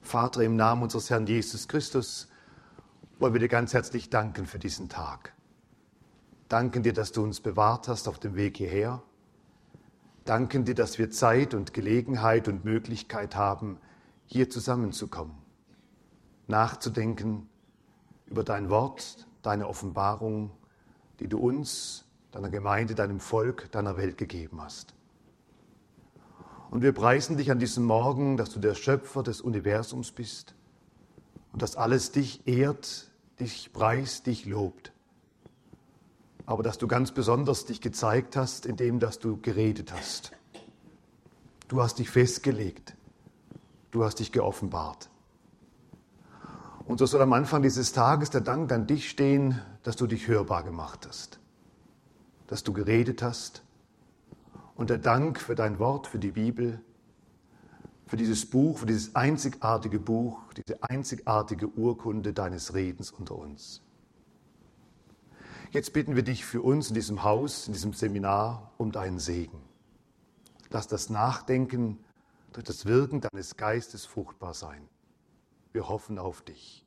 Vater, im Namen unseres Herrn Jesus Christus wollen wir dir ganz herzlich danken für diesen Tag. Danken dir, dass du uns bewahrt hast auf dem Weg hierher. Danken dir, dass wir Zeit und Gelegenheit und Möglichkeit haben, hier zusammenzukommen, nachzudenken über dein Wort, deine Offenbarung, die du uns, deiner Gemeinde, deinem Volk, deiner Welt gegeben hast. Und wir preisen dich an diesem Morgen, dass du der Schöpfer des Universums bist und dass alles dich ehrt, dich preist, dich lobt. Aber dass du ganz besonders dich gezeigt hast, indem dass du geredet hast. Du hast dich festgelegt. Du hast dich geoffenbart. Und so soll am Anfang dieses Tages der Dank an dich stehen, dass du dich hörbar gemacht hast. Dass du geredet hast. Und der Dank für dein Wort, für die Bibel, für dieses Buch, für dieses einzigartige Buch, diese einzigartige Urkunde deines Redens unter uns. Jetzt bitten wir dich für uns in diesem Haus, in diesem Seminar um deinen Segen. Lass das Nachdenken durch das Wirken deines Geistes fruchtbar sein. Wir hoffen auf dich.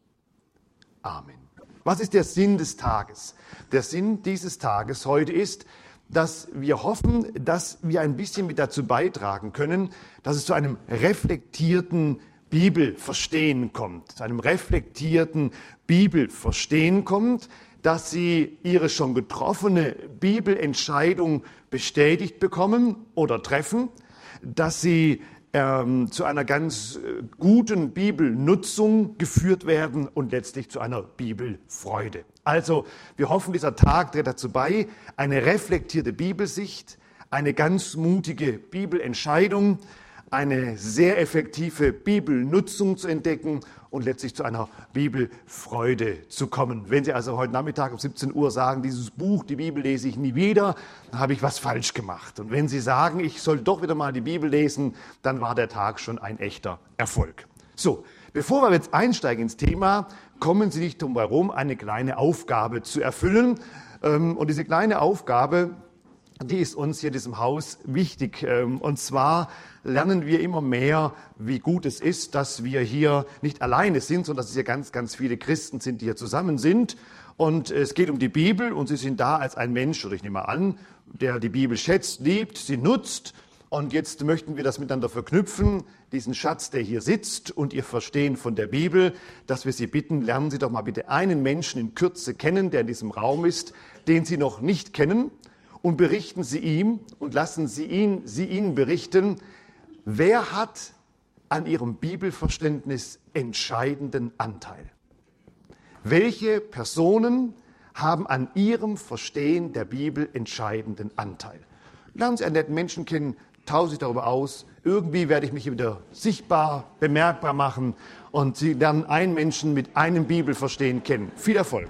Amen. Was ist der Sinn des Tages? Der Sinn dieses Tages heute ist, dass wir hoffen, dass wir ein bisschen mit dazu beitragen können, dass es zu einem reflektierten Bibelverstehen kommt. Zu einem reflektierten Bibelverstehen kommt, dass Sie Ihre schon getroffene Bibelentscheidung bestätigt bekommen oder treffen, dass Sie zu einer ganz guten Bibelnutzung geführt werden und letztlich zu einer Bibelfreude. Also wir hoffen, dieser Tag trägt dazu bei, eine reflektierte Bibelsicht, eine ganz mutige Bibelentscheidung, eine sehr effektive Bibelnutzung zu entdecken und letztlich zu einer Bibelfreude zu kommen. Wenn Sie also heute Nachmittag um 17 Uhr sagen, dieses Buch, die Bibel lese ich nie wieder, dann habe ich was falsch gemacht. Und wenn Sie sagen, ich soll doch wieder mal die Bibel lesen, dann war der Tag schon ein echter Erfolg. So, bevor wir jetzt einsteigen ins Thema, kommen Sie nicht drum herum, eine kleine Aufgabe zu erfüllen. Und diese kleine Aufgabe, die ist uns hier in diesem Haus wichtig. Und zwar lernen wir immer mehr, wie gut es ist, dass wir hier nicht alleine sind, sondern dass es hier ganz, ganz viele Christen sind, die hier zusammen sind. Und es geht um die Bibel und Sie sind da als ein Mensch, oder ich nehme an, der die Bibel schätzt, liebt, sie nutzt. Und jetzt möchten wir das miteinander verknüpfen, diesen Schatz, der hier sitzt und Ihr Verstehen von der Bibel, dass wir Sie bitten, lernen Sie doch mal bitte einen Menschen in Kürze kennen, der in diesem Raum ist, den Sie noch nicht kennen. Und berichten Sie ihm und lassen Sie Ihnen berichten, wer hat an Ihrem Bibelverständnis entscheidenden Anteil? Welche Personen haben an Ihrem Verstehen der Bibel entscheidenden Anteil? Lernen Sie einen netten Menschen kennen, tauschen Sie darüber aus. Irgendwie werde ich mich wieder sichtbar, bemerkbar machen und Sie lernen einen Menschen mit einem Bibelverstehen kennen. Viel Erfolg!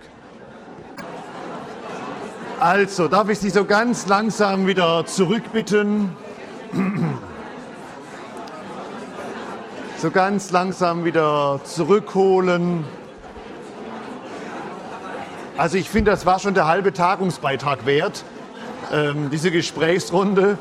Also, darf ich Sie so ganz langsam wieder zurückbitten? So ganz langsam wieder zurückholen. Also ich finde, das war schon der halbe Tagungsbeitrag wert, diese Gesprächsrunde.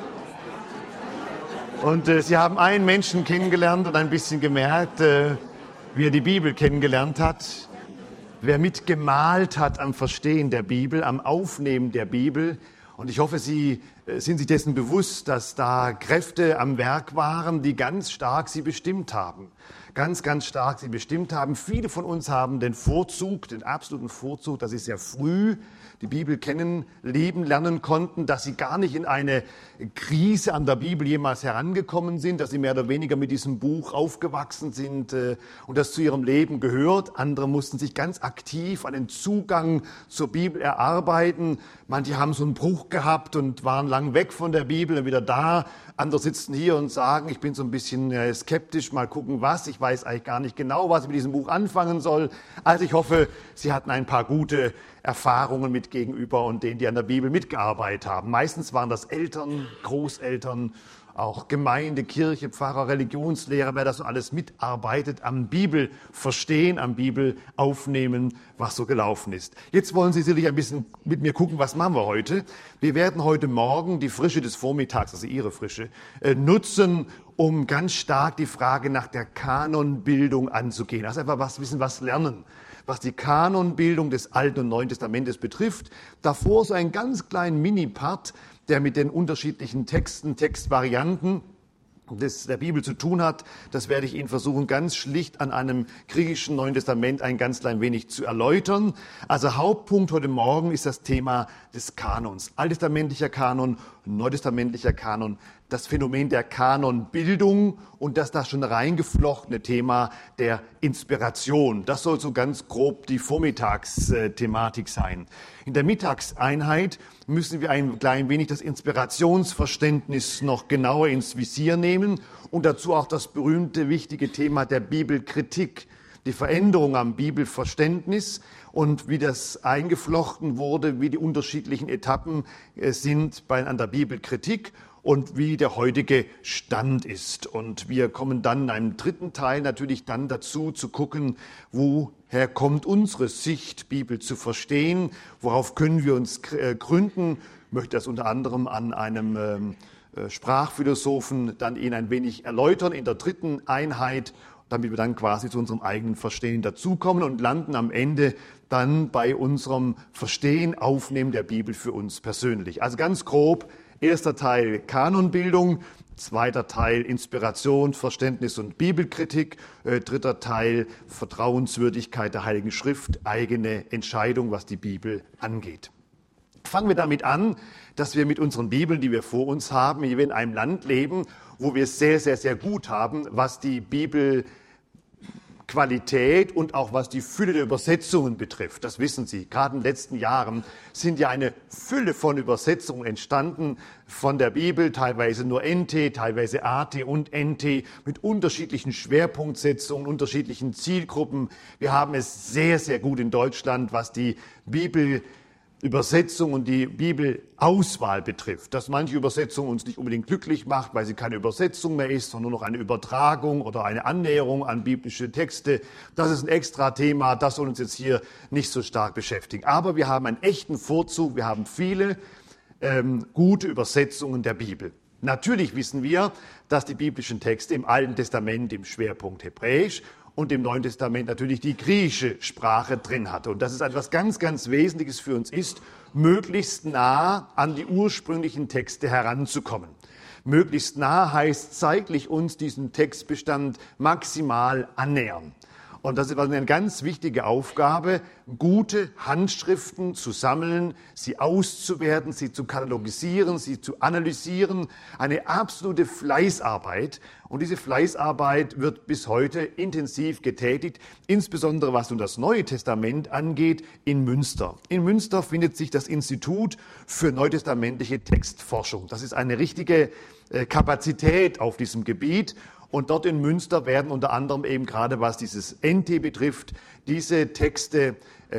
Und Sie haben einen Menschen kennengelernt und ein bisschen gemerkt, wie er die Bibel kennengelernt hat. Wer mitgemalt hat am Verstehen der Bibel, am Aufnehmen der Bibel. Und ich hoffe, Sie sind sich dessen bewusst, dass da Kräfte am Werk waren, die ganz stark Sie bestimmt haben. Ganz, ganz stark Sie bestimmt haben. Viele von uns haben den Vorzug, den absoluten Vorzug, dass sie sehr früh die Bibel kennen, lieben, lernen konnten, dass sie gar nicht in eine Krise an der Bibel jemals herangekommen sind, dass sie mehr oder weniger mit diesem Buch aufgewachsen sind und das zu ihrem Leben gehört. Andere mussten sich ganz aktiv einen Zugang zur Bibel erarbeiten. Manche haben so einen Bruch gehabt und waren lang weg von der Bibel und wieder da. Andere sitzen hier und sagen, ich bin so ein bisschen skeptisch, mal gucken was. Ich weiß eigentlich gar nicht genau, was ich mit diesem Buch anfangen soll. Also ich hoffe, Sie hatten ein paar gute Erfahrungen mit gegenüber und denen, die an der Bibel mitgearbeitet haben. Meistens waren das Eltern, Großeltern, auch Gemeinde, Kirche, Pfarrer, Religionslehrer, wer das so alles mitarbeitet, am Bibelverstehen, am Bibel aufnehmen, was so gelaufen ist. Jetzt wollen Sie sicherlich ein bisschen mit mir gucken, was machen wir heute. Wir werden heute Morgen die Frische des Vormittags, also Ihre Frische, nutzen, um ganz stark die Frage nach der Kanonbildung anzugehen. Also einfach was lernen, was die Kanonbildung des Alten und Neuen Testamentes betrifft. Davor so einen ganz kleinen Mini-Part, der mit den unterschiedlichen Textvarianten der Bibel zu tun hat. Das werde ich Ihnen versuchen, ganz schlicht an einem griechischen Neuen Testament ein ganz klein wenig zu erläutern. Also Hauptpunkt heute Morgen ist das Thema des Kanons. Alttestamentlicher Kanon, neutestamentlicher Kanon, das Phänomen der Kanonbildung und das da schon reingeflochtene Thema der Inspiration. Das soll so ganz grob die Vormittagsthematik sein. In der Mittagseinheit müssen wir ein klein wenig das Inspirationsverständnis noch genauer ins Visier nehmen und dazu auch das berühmte, wichtige Thema der Bibelkritik, die Veränderung am Bibelverständnis und wie das eingeflochten wurde, wie die unterschiedlichen Etappen sind an der Bibelkritik und wie der heutige Stand ist. Und wir kommen dann in einem dritten Teil natürlich dann dazu zu gucken, woher kommt unsere Sicht, Bibel zu verstehen, worauf können wir uns gründen. Ich möchte das unter anderem an einem Sprachphilosophen dann Ihnen ein wenig erläutern in der dritten Einheit, damit wir dann quasi zu unserem eigenen Verstehen dazukommen und landen am Ende dann bei unserem Verstehen, Aufnehmen der Bibel für uns persönlich. Also ganz grob, erster Teil Kanonbildung, zweiter Teil Inspiration, Verständnis und Bibelkritik, dritter Teil Vertrauenswürdigkeit der Heiligen Schrift, eigene Entscheidung, was die Bibel angeht. Fangen wir damit an, dass wir mit unseren Bibeln, die wir vor uns haben, hier in einem Land leben, wo wir es sehr, sehr, sehr gut haben, was die Bibelqualität und auch was die Fülle der Übersetzungen betrifft. Das wissen Sie. Gerade in den letzten Jahren sind ja eine Fülle von Übersetzungen entstanden von der Bibel, teilweise nur NT, teilweise AT und NT, mit unterschiedlichen Schwerpunktsetzungen, unterschiedlichen Zielgruppen. Wir haben es sehr, sehr gut in Deutschland, was die Bibelübersetzung und die Bibelauswahl betrifft, dass manche Übersetzung uns nicht unbedingt glücklich macht, weil sie keine Übersetzung mehr ist, sondern nur noch eine Übertragung oder eine Annäherung an biblische Texte. Das ist ein extra Thema, das soll uns jetzt hier nicht so stark beschäftigen. Aber wir haben einen echten Vorzug, wir haben viele gute Übersetzungen der Bibel. Natürlich wissen wir, dass die biblischen Texte im Alten Testament im Schwerpunkt Hebräisch und im Neuen Testament natürlich die griechische Sprache drin hatte. Und dass es etwas ganz, ganz Wesentliches für uns ist, möglichst nah an die ursprünglichen Texte heranzukommen. Möglichst nah heißt zeitlich uns diesen Textbestand maximal annähern. Und das ist eine ganz wichtige Aufgabe, gute Handschriften zu sammeln, sie auszuwerten, sie zu katalogisieren, sie zu analysieren. Eine absolute Fleißarbeit. Und diese Fleißarbeit wird bis heute intensiv getätigt, insbesondere was nun das Neue Testament angeht, in Münster. In Münster findet sich das Institut für neutestamentliche Textforschung. Das ist eine richtige Kapazität auf diesem Gebiet. Und dort in Münster werden unter anderem eben gerade, was dieses NT betrifft, diese Texte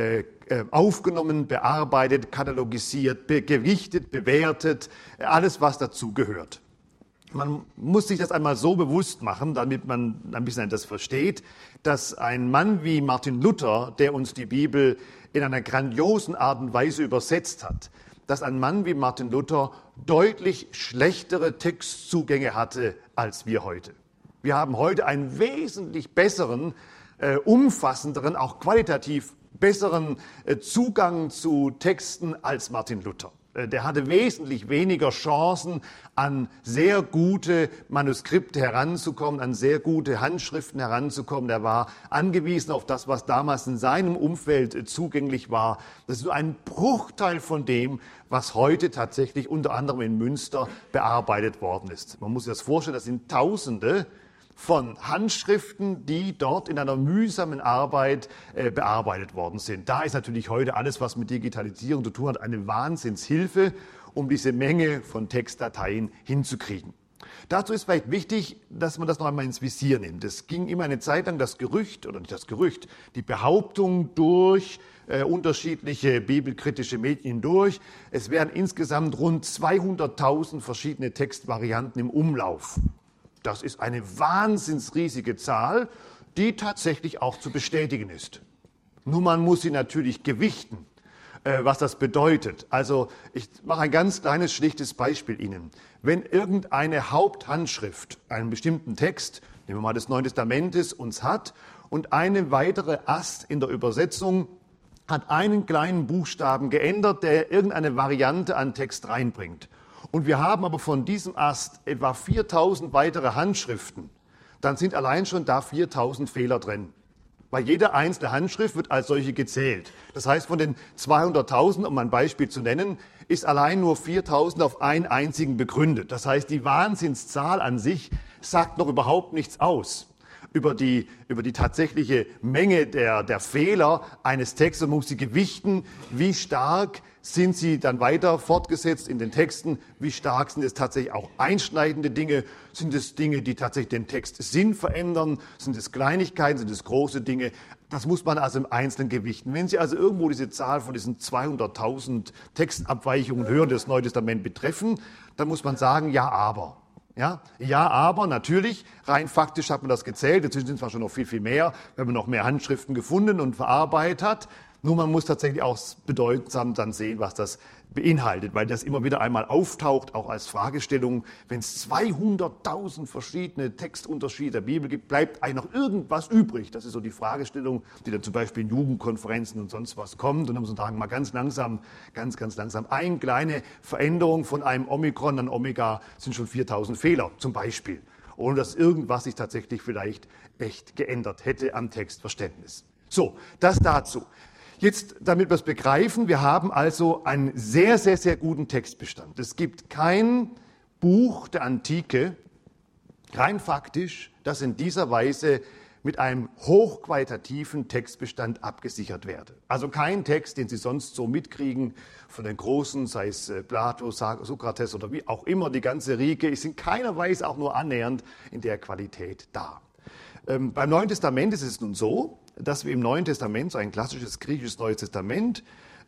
aufgenommen, bearbeitet, katalogisiert, gewichtet, bewertet, alles, was dazu gehört. Man muss sich das einmal so bewusst machen, damit man ein bisschen das versteht, dass ein Mann wie Martin Luther, der uns die Bibel in einer grandiosen Art und Weise übersetzt hat, dass ein Mann wie Martin Luther deutlich schlechtere Textzugänge hatte als wir heute. Wir haben heute einen wesentlich besseren, umfassenderen, auch qualitativ besseren Zugang zu Texten als Martin Luther. Der hatte wesentlich weniger Chancen, an sehr gute Manuskripte heranzukommen, an sehr gute Handschriften heranzukommen. Er war angewiesen auf das, was damals in seinem Umfeld zugänglich war. Das ist nur ein Bruchteil von dem, was heute tatsächlich unter anderem in Münster bearbeitet worden ist. Man muss sich das vorstellen, das sind Tausende von Handschriften, die dort in einer mühsamen Arbeit bearbeitet worden sind. Da ist natürlich heute alles, was mit Digitalisierung zu tun hat, eine Wahnsinnshilfe, um diese Menge von Textdateien hinzukriegen. Dazu ist vielleicht wichtig, dass man das noch einmal ins Visier nimmt. Es ging immer eine Zeit lang das Gerücht, oder nicht das Gerücht, die Behauptung durch unterschiedliche bibelkritische Medien durch. Es wären insgesamt rund 200.000 verschiedene Textvarianten im Umlauf. Das ist eine wahnsinnsriesige Zahl, die tatsächlich auch zu bestätigen ist. Nur man muss sie natürlich gewichten. was das bedeutet. Also ich mache ein ganz kleines, schlichtes Beispiel Ihnen. Wenn irgendeine Haupthandschrift einen bestimmten Text, nehmen wir mal des Neuen Testamentes, uns hat und eine weitere Ast in der Übersetzung hat einen kleinen Buchstaben geändert, der irgendeine Variante an Text reinbringt. Und wir haben aber von diesem Ast etwa 4000 weitere Handschriften, dann sind allein schon da 4000 Fehler drin. Weil jede einzelne Handschrift wird als solche gezählt. Das heißt, von den 200.000, um ein Beispiel zu nennen, ist allein nur 4.000 auf einen einzigen begründet. Das heißt, die Wahnsinnszahl an sich sagt noch überhaupt nichts aus über die tatsächliche Menge der Fehler eines Textes. Man muss sie gewichten, wie stark sind sie dann weiter fortgesetzt in den Texten, wie stark sind es tatsächlich auch einschneidende Dinge, sind es Dinge, die tatsächlich den Text Sinn verändern, sind es Kleinigkeiten, sind es große Dinge. Das muss man also im Einzelnen gewichten. Wenn Sie also irgendwo diese Zahl von diesen 200.000 Textabweichungen hören, die das Neue Testament betreffen, dann muss man sagen, ja, aber. Ja, aber natürlich, rein faktisch hat man das gezählt, inzwischen sind es zwar schon noch viel, viel mehr, wenn man noch mehr Handschriften gefunden und verarbeitet hat. Nur man muss tatsächlich auch bedeutsam dann sehen, was das beinhaltet, weil das immer wieder einmal auftaucht, auch als Fragestellung. Wenn es 200.000 verschiedene Textunterschiede der Bibel gibt, bleibt eigentlich noch irgendwas übrig? Das ist so die Fragestellung, die dann zum Beispiel in Jugendkonferenzen und sonst was kommt. Und dann muss man sagen, mal ganz langsam, ganz langsam, eine kleine Veränderung von einem Omikron an Omega sind schon 4.000 Fehler zum Beispiel. Ohne dass irgendwas sich tatsächlich vielleicht echt geändert hätte am Textverständnis. So, das dazu. Jetzt, damit wir es begreifen, wir haben also einen sehr, sehr, sehr guten Textbestand. Es gibt kein Buch der Antike, rein faktisch, das in dieser Weise mit einem hochqualitativen Textbestand abgesichert werde. Also kein Text, den Sie sonst so mitkriegen von den Großen, sei es Plato, Sokrates oder wie auch immer, die ganze Riege, ist in keiner Weise auch nur annähernd in der Qualität da. Beim Neuen Testament ist es nun so, dass wir im Neuen Testament, so ein klassisches griechisches Neues Testament,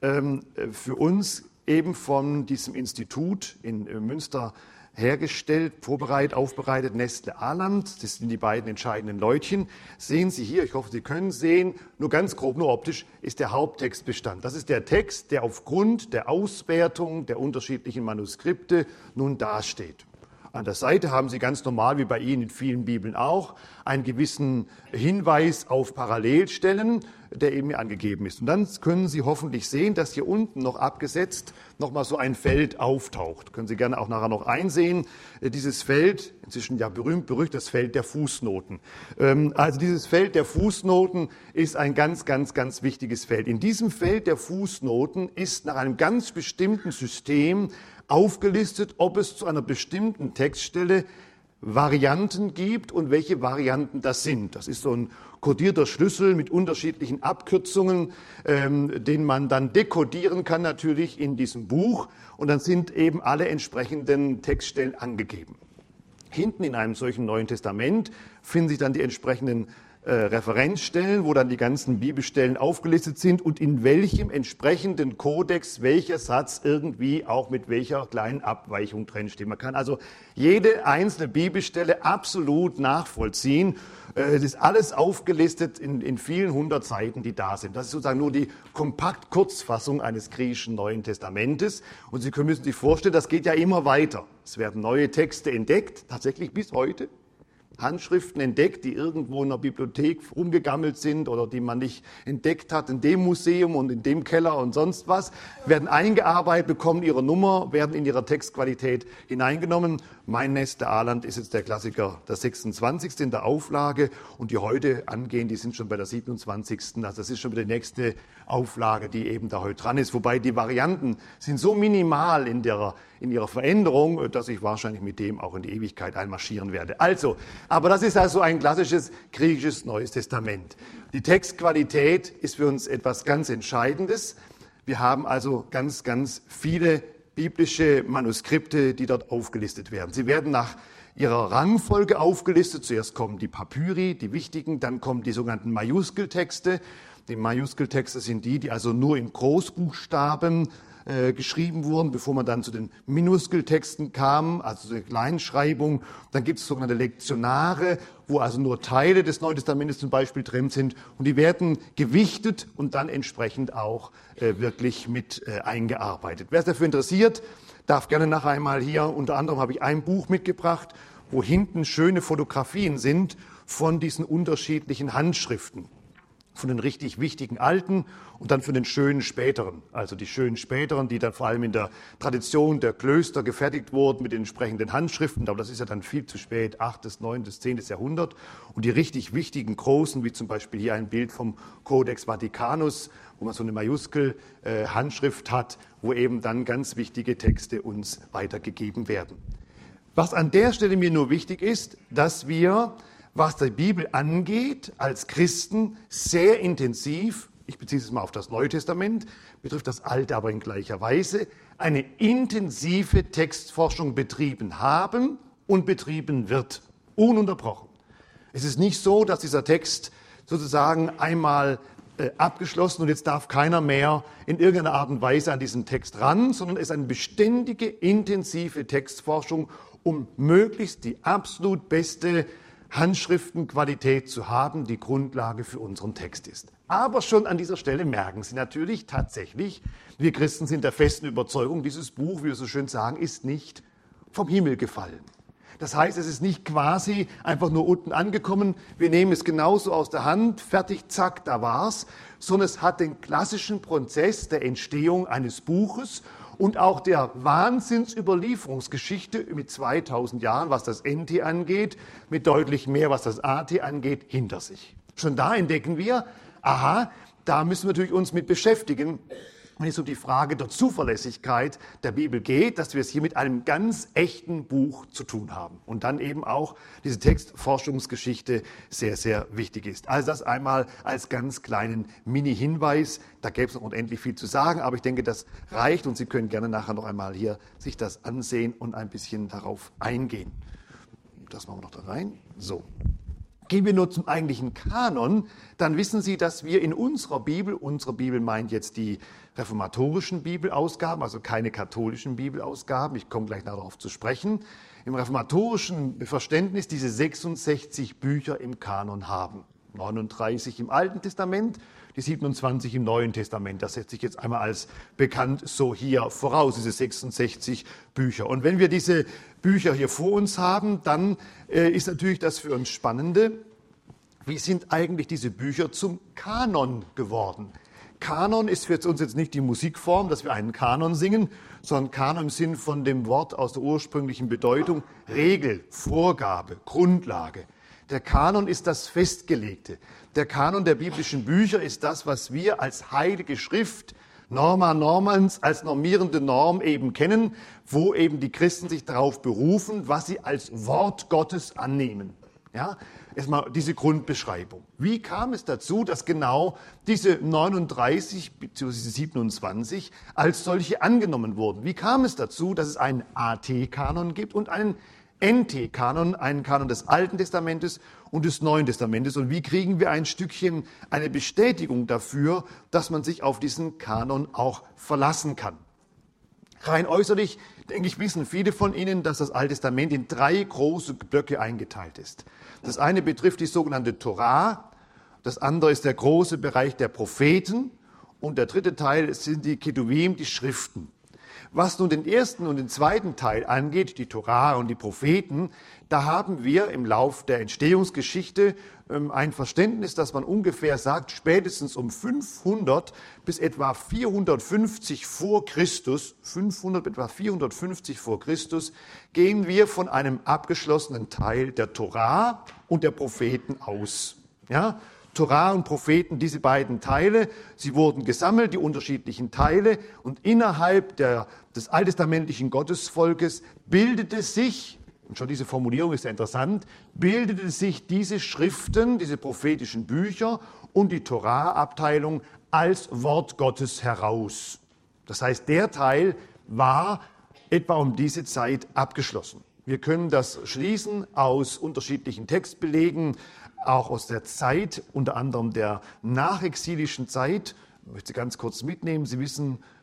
für uns eben von diesem Institut in Münster hergestellt, vorbereitet, aufbereitet, Nestle Aland, das sind die beiden entscheidenden Leutchen. Sehen Sie hier, ich hoffe, Sie können sehen, nur ganz grob, nur optisch, ist der Haupttextbestand. Das ist der Text, der aufgrund der Auswertung der unterschiedlichen Manuskripte nun dasteht. An der Seite haben Sie ganz normal, wie bei Ihnen in vielen Bibeln auch, einen gewissen Hinweis auf Parallelstellen, der eben hier angegeben ist. Und dann können Sie hoffentlich sehen, dass hier unten noch abgesetzt nochmal so ein Feld auftaucht. Können Sie gerne auch nachher noch einsehen. Dieses Feld, inzwischen ja berühmt, das Feld der Fußnoten. Also dieses Feld der Fußnoten ist ein ganz wichtiges Feld. In diesem Feld der Fußnoten ist nach einem ganz bestimmten System aufgelistet, ob es zu einer bestimmten Textstelle Varianten gibt und welche Varianten das sind. Das ist so ein kodierter Schlüssel mit unterschiedlichen Abkürzungen, den man dann dekodieren kann natürlich in diesem Buch. Und dann sind eben alle entsprechenden Textstellen angegeben. Hinten in einem solchen Neuen Testament finden sich dann die entsprechenden Referenzstellen, wo dann die ganzen Bibelstellen aufgelistet sind und in welchem entsprechenden Kodex welcher Satz irgendwie auch mit welcher kleinen Abweichung drinsteht. Man kann also jede einzelne Bibelstelle absolut nachvollziehen. Es ist alles aufgelistet in vielen 100 Seiten, die da sind. Das ist sozusagen nur die Kompakt-Kurzfassung eines griechischen Neuen Testamentes. Und Sie müssen sich vorstellen, das geht ja immer weiter. Es werden neue Texte entdeckt, tatsächlich bis heute. Handschriften entdeckt, die irgendwo in der Bibliothek rumgegammelt sind oder die man nicht entdeckt hat in dem Museum und in dem Keller und sonst was, werden eingearbeitet, bekommen ihre Nummer, werden in ihrer Textqualität hineingenommen. Mein Nestle Aland ist jetzt der Klassiker, der 26. in der Auflage und die heute angehen, die sind schon bei der 27. Also das ist schon wieder die nächste Auflage, die eben da heute dran ist. Wobei die Varianten sind so minimal in ihrer Veränderung, dass ich wahrscheinlich mit dem auch in die Ewigkeit einmarschieren werde. Also, aber das ist also ein klassisches griechisches Neues Testament. Die Textqualität ist für uns etwas ganz Entscheidendes. Wir haben also ganz viele biblische Manuskripte, die dort aufgelistet werden. Sie werden nach ihrer Rangfolge aufgelistet. Zuerst kommen die Papyri, die wichtigen, dann kommen die sogenannten Majuskeltexte. Die Majuskeltexte sind die also nur in Großbuchstaben geschrieben wurden, bevor man dann zu den Minuskeltexten kam, also zur Kleinschreibung. Dann gibt es sogenannte Lektionare, wo also nur Teile des Neuen Testamentes zum Beispiel drin sind und die werden gewichtet und dann entsprechend auch wirklich mit eingearbeitet. Wer ist dafür interessiert, darf gerne nachher einmal hier, unter anderem habe ich ein Buch mitgebracht, wo hinten schöne Fotografien sind von diesen unterschiedlichen Handschriften. Von den richtig wichtigen alten und dann von den schönen späteren. Also die schönen späteren, die dann vor allem in der Tradition der Klöster gefertigt wurden mit den entsprechenden Handschriften. Aber das ist ja dann viel zu spät, 8., 9., 10. Jahrhundert. Und die richtig wichtigen großen, wie zum Beispiel hier ein Bild vom Codex Vaticanus, wo man so eine Majuskel-Handschrift hat, wo eben dann ganz wichtige Texte uns weitergegeben werden. Was an der Stelle mir nur wichtig ist, dass wir, was die Bibel angeht, als Christen sehr intensiv, ich beziehe es mal auf das Neue Testament, betrifft das Alte aber in gleicher Weise, eine intensive Textforschung betrieben haben und betrieben wird, ununterbrochen. Es ist nicht so, dass dieser Text sozusagen einmal abgeschlossen und jetzt darf keiner mehr in irgendeiner Art und Weise an diesen Text ran, sondern es ist eine beständige, intensive Textforschung, um möglichst die absolut beste Handschriftenqualität zu haben, die Grundlage für unseren Text ist. Aber schon an dieser Stelle merken Sie natürlich tatsächlich, wir Christen sind der festen Überzeugung, dieses Buch, wie wir so schön sagen, ist nicht vom Himmel gefallen. Das heißt, es ist nicht quasi einfach nur unten angekommen, wir nehmen es genauso aus der Hand, fertig, zack, da war's, sondern es hat den klassischen Prozess der Entstehung eines Buches und auch der Wahnsinnsüberlieferungsgeschichte mit 2000 Jahren, was das NT angeht, mit deutlich mehr, was das AT angeht, hinter sich. Schon da entdecken wir, aha, da müssen wir natürlich uns mit beschäftigen, wenn es um die Frage der Zuverlässigkeit der Bibel geht, dass wir es hier mit einem ganz echten Buch zu tun haben. Und dann eben auch diese Textforschungsgeschichte sehr, sehr wichtig ist. Also das einmal als ganz kleinen Mini-Hinweis. Da gäbe es noch unendlich viel zu sagen, aber ich denke, das reicht und Sie können gerne nachher noch einmal hier sich das ansehen und ein bisschen darauf eingehen. Das machen wir noch da rein. So. Gehen wir nur zum eigentlichen Kanon, dann wissen Sie, dass wir in unserer Bibel meint jetzt die reformatorischen Bibelausgaben, also keine katholischen Bibelausgaben, ich komme gleich darauf zu sprechen, im reformatorischen Verständnis diese 66 Bücher im Kanon haben. 39 im Alten Testament, die 27 im Neuen Testament. Das setze ich jetzt einmal als bekannt so hier voraus, diese 66 Bücher. Und wenn wir diese Bücher hier vor uns haben, dann ist natürlich das für uns Spannende, wie sind eigentlich diese Bücher zum Kanon geworden? Kanon ist für uns jetzt nicht die Musikform, dass wir einen Kanon singen, sondern Kanon im Sinn von dem Wort aus der ursprünglichen Bedeutung Regel, Vorgabe, Grundlage. Der Kanon ist das Festgelegte. Der Kanon der biblischen Bücher ist das, was wir als heilige Schrift, Norma Normans, als normierende Norm eben kennen, wo eben die Christen sich darauf berufen, was sie als Wort Gottes annehmen. Ja, erstmal diese Grundbeschreibung. Wie kam es dazu, dass genau diese 39 bzw. 27 als solche angenommen wurden? Wie kam es dazu, dass es einen AT-Kanon gibt und einen NT-Kanon, einen Kanon des Alten Testamentes und des Neuen Testamentes? Und wie kriegen wir ein Stückchen eine Bestätigung dafür, dass man sich auf diesen Kanon auch verlassen kann? Rein äußerlich, denke ich, wissen viele von Ihnen, dass das Alte Testament in 3 große Blöcke eingeteilt ist. Das eine betrifft die sogenannte Torah, das andere ist der große Bereich der Propheten und der dritte Teil sind die Ketuvim, die Schriften. Was nun den ersten und den zweiten Teil angeht, die Torah und die Propheten, da haben wir im Lauf der Entstehungsgeschichte ein Verständnis, dass man ungefähr sagt, spätestens um 500 bis etwa 450 vor Christus, 500 bis etwa 450 vor Christus, gehen wir von einem abgeschlossenen Teil der Torah und der Propheten aus. Ja? Torah und Propheten, diese beiden Teile, sie wurden gesammelt, die unterschiedlichen Teile, und innerhalb des alttestamentlichen Gottesvolkes bildete sich, und schon diese Formulierung ist ja interessant, bildete sich diese Schriften, diese prophetischen Bücher und die Torah-Abteilung als Wort Gottes heraus. Das heißt, der Teil war etwa um diese Zeit abgeschlossen. Wir können das schließen aus unterschiedlichen Textbelegen, auch aus der Zeit, unter anderem der nachexilischen Zeit. Ich möchte Sie ganz kurz mitnehmen. Sie wissen,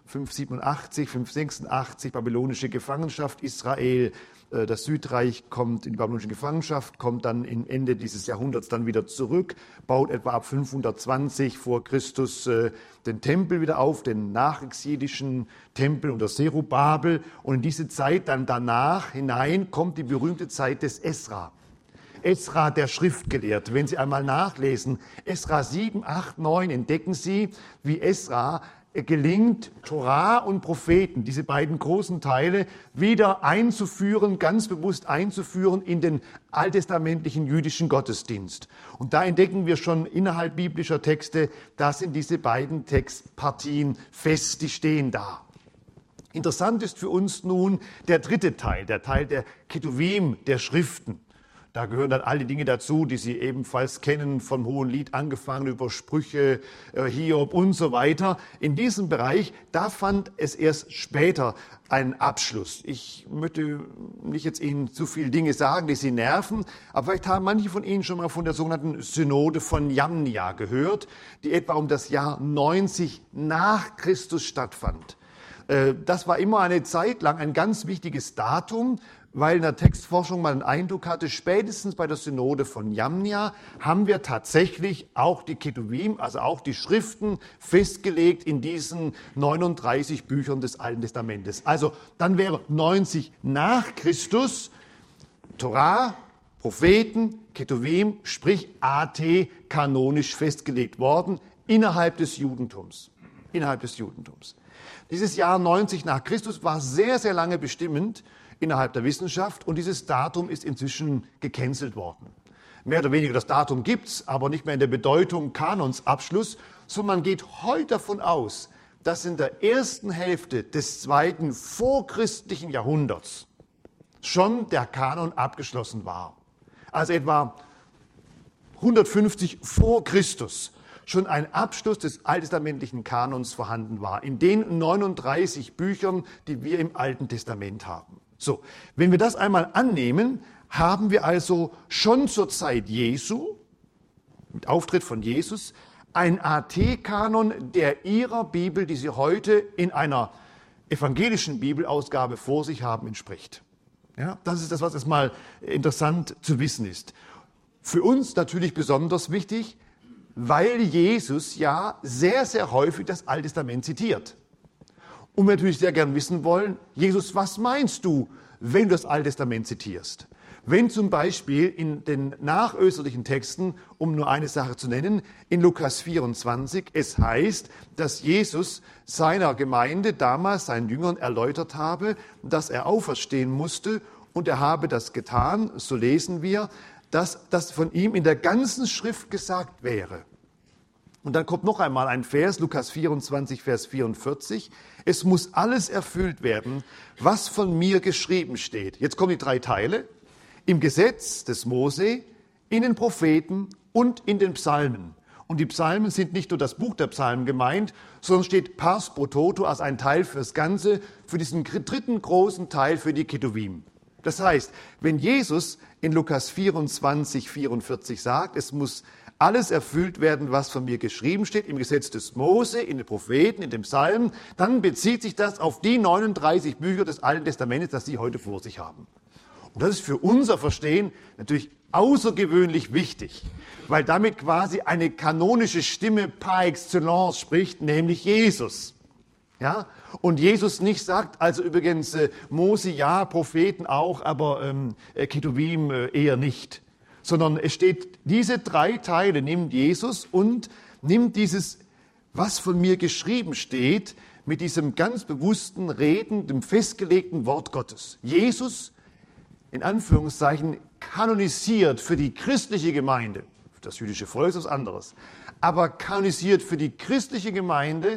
587, 586, babylonische Gefangenschaft Israel. Das Südreich kommt in die babylonische Gefangenschaft, kommt dann im Ende dieses Jahrhunderts dann wieder zurück, baut etwa ab 520 vor Christus den Tempel wieder auf, den nachexilischen Tempel unter Zerubabel. Und in diese Zeit dann danach hinein kommt die berühmte Zeit des Esra. Esra, der Schriftgelehrte. Wenn Sie einmal nachlesen, Esra 7, 8, 9, entdecken Sie, wie Esra gelingt, Torah und Propheten, diese beiden großen Teile, wieder einzuführen, ganz bewusst einzuführen in den alttestamentlichen jüdischen Gottesdienst. Und da entdecken wir schon innerhalb biblischer Texte, da sind diese beiden Textpartien fest, die stehen da. Interessant ist für uns nun der dritte Teil, der Teil der Ketuvim, der Schriften. Da gehören dann all die Dinge dazu, die Sie ebenfalls kennen, vom Hohelied angefangen über Sprüche, Hiob und so weiter. In diesem Bereich, da fand es erst später einen Abschluss. Ich möchte nicht jetzt Ihnen zu viele Dinge sagen, die Sie nerven, aber vielleicht haben manche von Ihnen schon mal von der sogenannten Synode von Jamnia gehört, die etwa um das Jahr 90 nach Christus stattfand. Das war immer eine Zeit lang ein ganz wichtiges Datum, weil in der Textforschung man den Eindruck hatte, spätestens bei der Synode von Jamnia haben wir tatsächlich auch die Ketuvim, also auch die Schriften festgelegt in diesen 39 Büchern des Alten Testamentes. Also dann wäre 90 nach Christus Torah, Propheten, Ketuvim, sprich AT, kanonisch festgelegt worden innerhalb des Judentums. Innerhalb des Judentums. Dieses Jahr 90 nach Christus war sehr, sehr lange bestimmend innerhalb der Wissenschaft und dieses Datum ist inzwischen gecancelt worden. Mehr oder weniger das Datum gibt's, aber nicht mehr in der Bedeutung Kanonsabschluss, sondern man geht heute davon aus, dass in der ersten Hälfte des zweiten vorchristlichen Jahrhunderts schon der Kanon abgeschlossen war. Also etwa 150 vor Christus schon ein Abschluss des alttestamentlichen Kanons vorhanden war, in den 39 Büchern, die wir im Alten Testament haben. So, wenn wir das einmal annehmen, haben wir also schon zur Zeit Jesu, mit Auftritt von Jesus, einen AT-Kanon, der Ihrer Bibel, die Sie heute in einer evangelischen Bibelausgabe vor sich haben, entspricht. Ja, das ist das, was erstmal interessant zu wissen ist. Für uns natürlich besonders wichtig, weil Jesus ja sehr, sehr häufig das Alte Testament zitiert. Und wir natürlich sehr gern wissen wollen, Jesus, was meinst du, wenn du das Alte Testament zitierst? Wenn zum Beispiel in den nachösterlichen Texten, um nur eine Sache zu nennen, in Lukas 24, es heißt, dass Jesus seiner Gemeinde damals, seinen Jüngern, erläutert habe, dass er auferstehen musste und er habe das getan, so lesen wir, dass das von ihm in der ganzen Schrift gesagt wäre. Und dann kommt noch einmal ein Vers, Lukas 24, Vers 44. Es muss alles erfüllt werden, was von mir geschrieben steht. Jetzt kommen die drei Teile. Im Gesetz des Mose, in den Propheten und in den Psalmen. Und die Psalmen sind nicht nur das Buch der Psalmen gemeint, sondern steht pars pro toto als ein Teil fürs Ganze, für diesen dritten großen Teil für die Ketuvim. Das heißt, wenn Jesus in Lukas 24, 44 sagt, es muss alles erfüllt werden, was von mir geschrieben steht, im Gesetz des Mose, in den Propheten, in den Psalmen, dann bezieht sich das auf die 39 Bücher des Alten Testamentes, das Sie heute vor sich haben. Und das ist für unser Verstehen natürlich außergewöhnlich wichtig, weil damit quasi eine kanonische Stimme par excellence spricht, nämlich Jesus. Ja? Und Jesus nicht sagt, also übrigens Mose ja, Propheten auch, aber Ketuvim eher nicht. Sondern es steht, diese drei Teile nimmt Jesus und nimmt dieses, was von mir geschrieben steht, mit diesem ganz bewussten Reden, dem festgelegten Wort Gottes. Jesus, in Anführungszeichen, kanonisiert für die christliche Gemeinde, für das jüdische Volk ist was anderes, aber kanonisiert für die christliche Gemeinde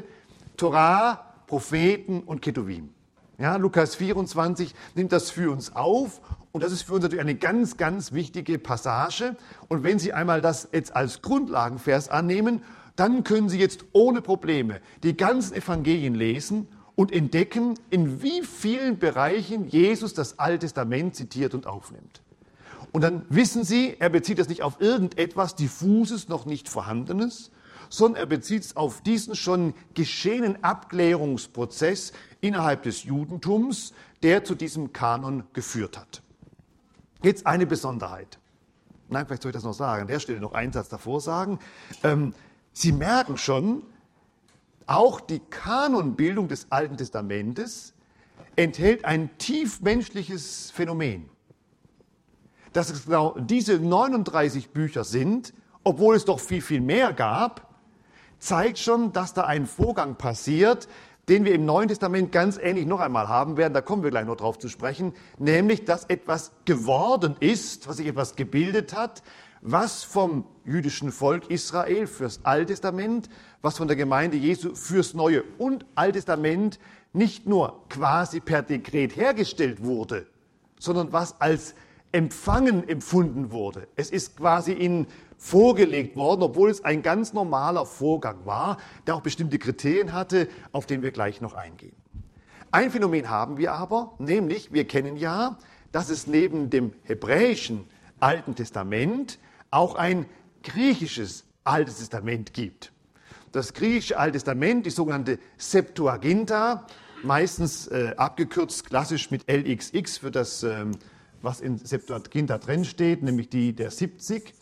Torah, Propheten und Ketuvim. Ja, Lukas 24 nimmt das für uns auf und das ist für uns natürlich eine ganz, ganz wichtige Passage. Und wenn Sie einmal das jetzt als Grundlagenvers annehmen, dann können Sie jetzt ohne Probleme die ganzen Evangelien lesen und entdecken, in wie vielen Bereichen Jesus das Alte Testament zitiert und aufnimmt. Und dann wissen Sie, er bezieht das nicht auf irgendetwas Diffuses, noch nicht Vorhandenes, sondern er bezieht es auf diesen schon geschehenen Abklärungsprozess innerhalb des Judentums, der zu diesem Kanon geführt hat. Jetzt eine Besonderheit. Nein, vielleicht soll ich das noch sagen. An der Stelle noch einen Satz davor sagen. Sie merken schon, auch die Kanonbildung des Alten Testamentes enthält ein tiefmenschliches Phänomen. Dass es genau diese 39 Bücher sind, obwohl es doch viel, viel mehr gab, zeigt schon, dass da ein Vorgang passiert, den wir im Neuen Testament ganz ähnlich noch einmal haben werden, da kommen wir gleich noch drauf zu sprechen, nämlich, dass etwas geworden ist, was sich etwas gebildet hat, was vom jüdischen Volk Israel fürs Alte Testament, was von der Gemeinde Jesu fürs Neue und Alte Testament nicht nur quasi per Dekret hergestellt wurde, sondern was als empfangen empfunden wurde. Es ist quasi ihnen vorgelegt worden, obwohl es ein ganz normaler Vorgang war, der auch bestimmte Kriterien hatte, auf den wir gleich noch eingehen. Ein Phänomen haben wir aber, nämlich wir kennen ja, dass es neben dem hebräischen Alten Testament auch ein griechisches Altes Testament gibt. Das griechische Alte Testament, die sogenannte Septuaginta, meistens abgekürzt klassisch mit LXX für das, was in Septuaginta drin steht, nämlich die der 70,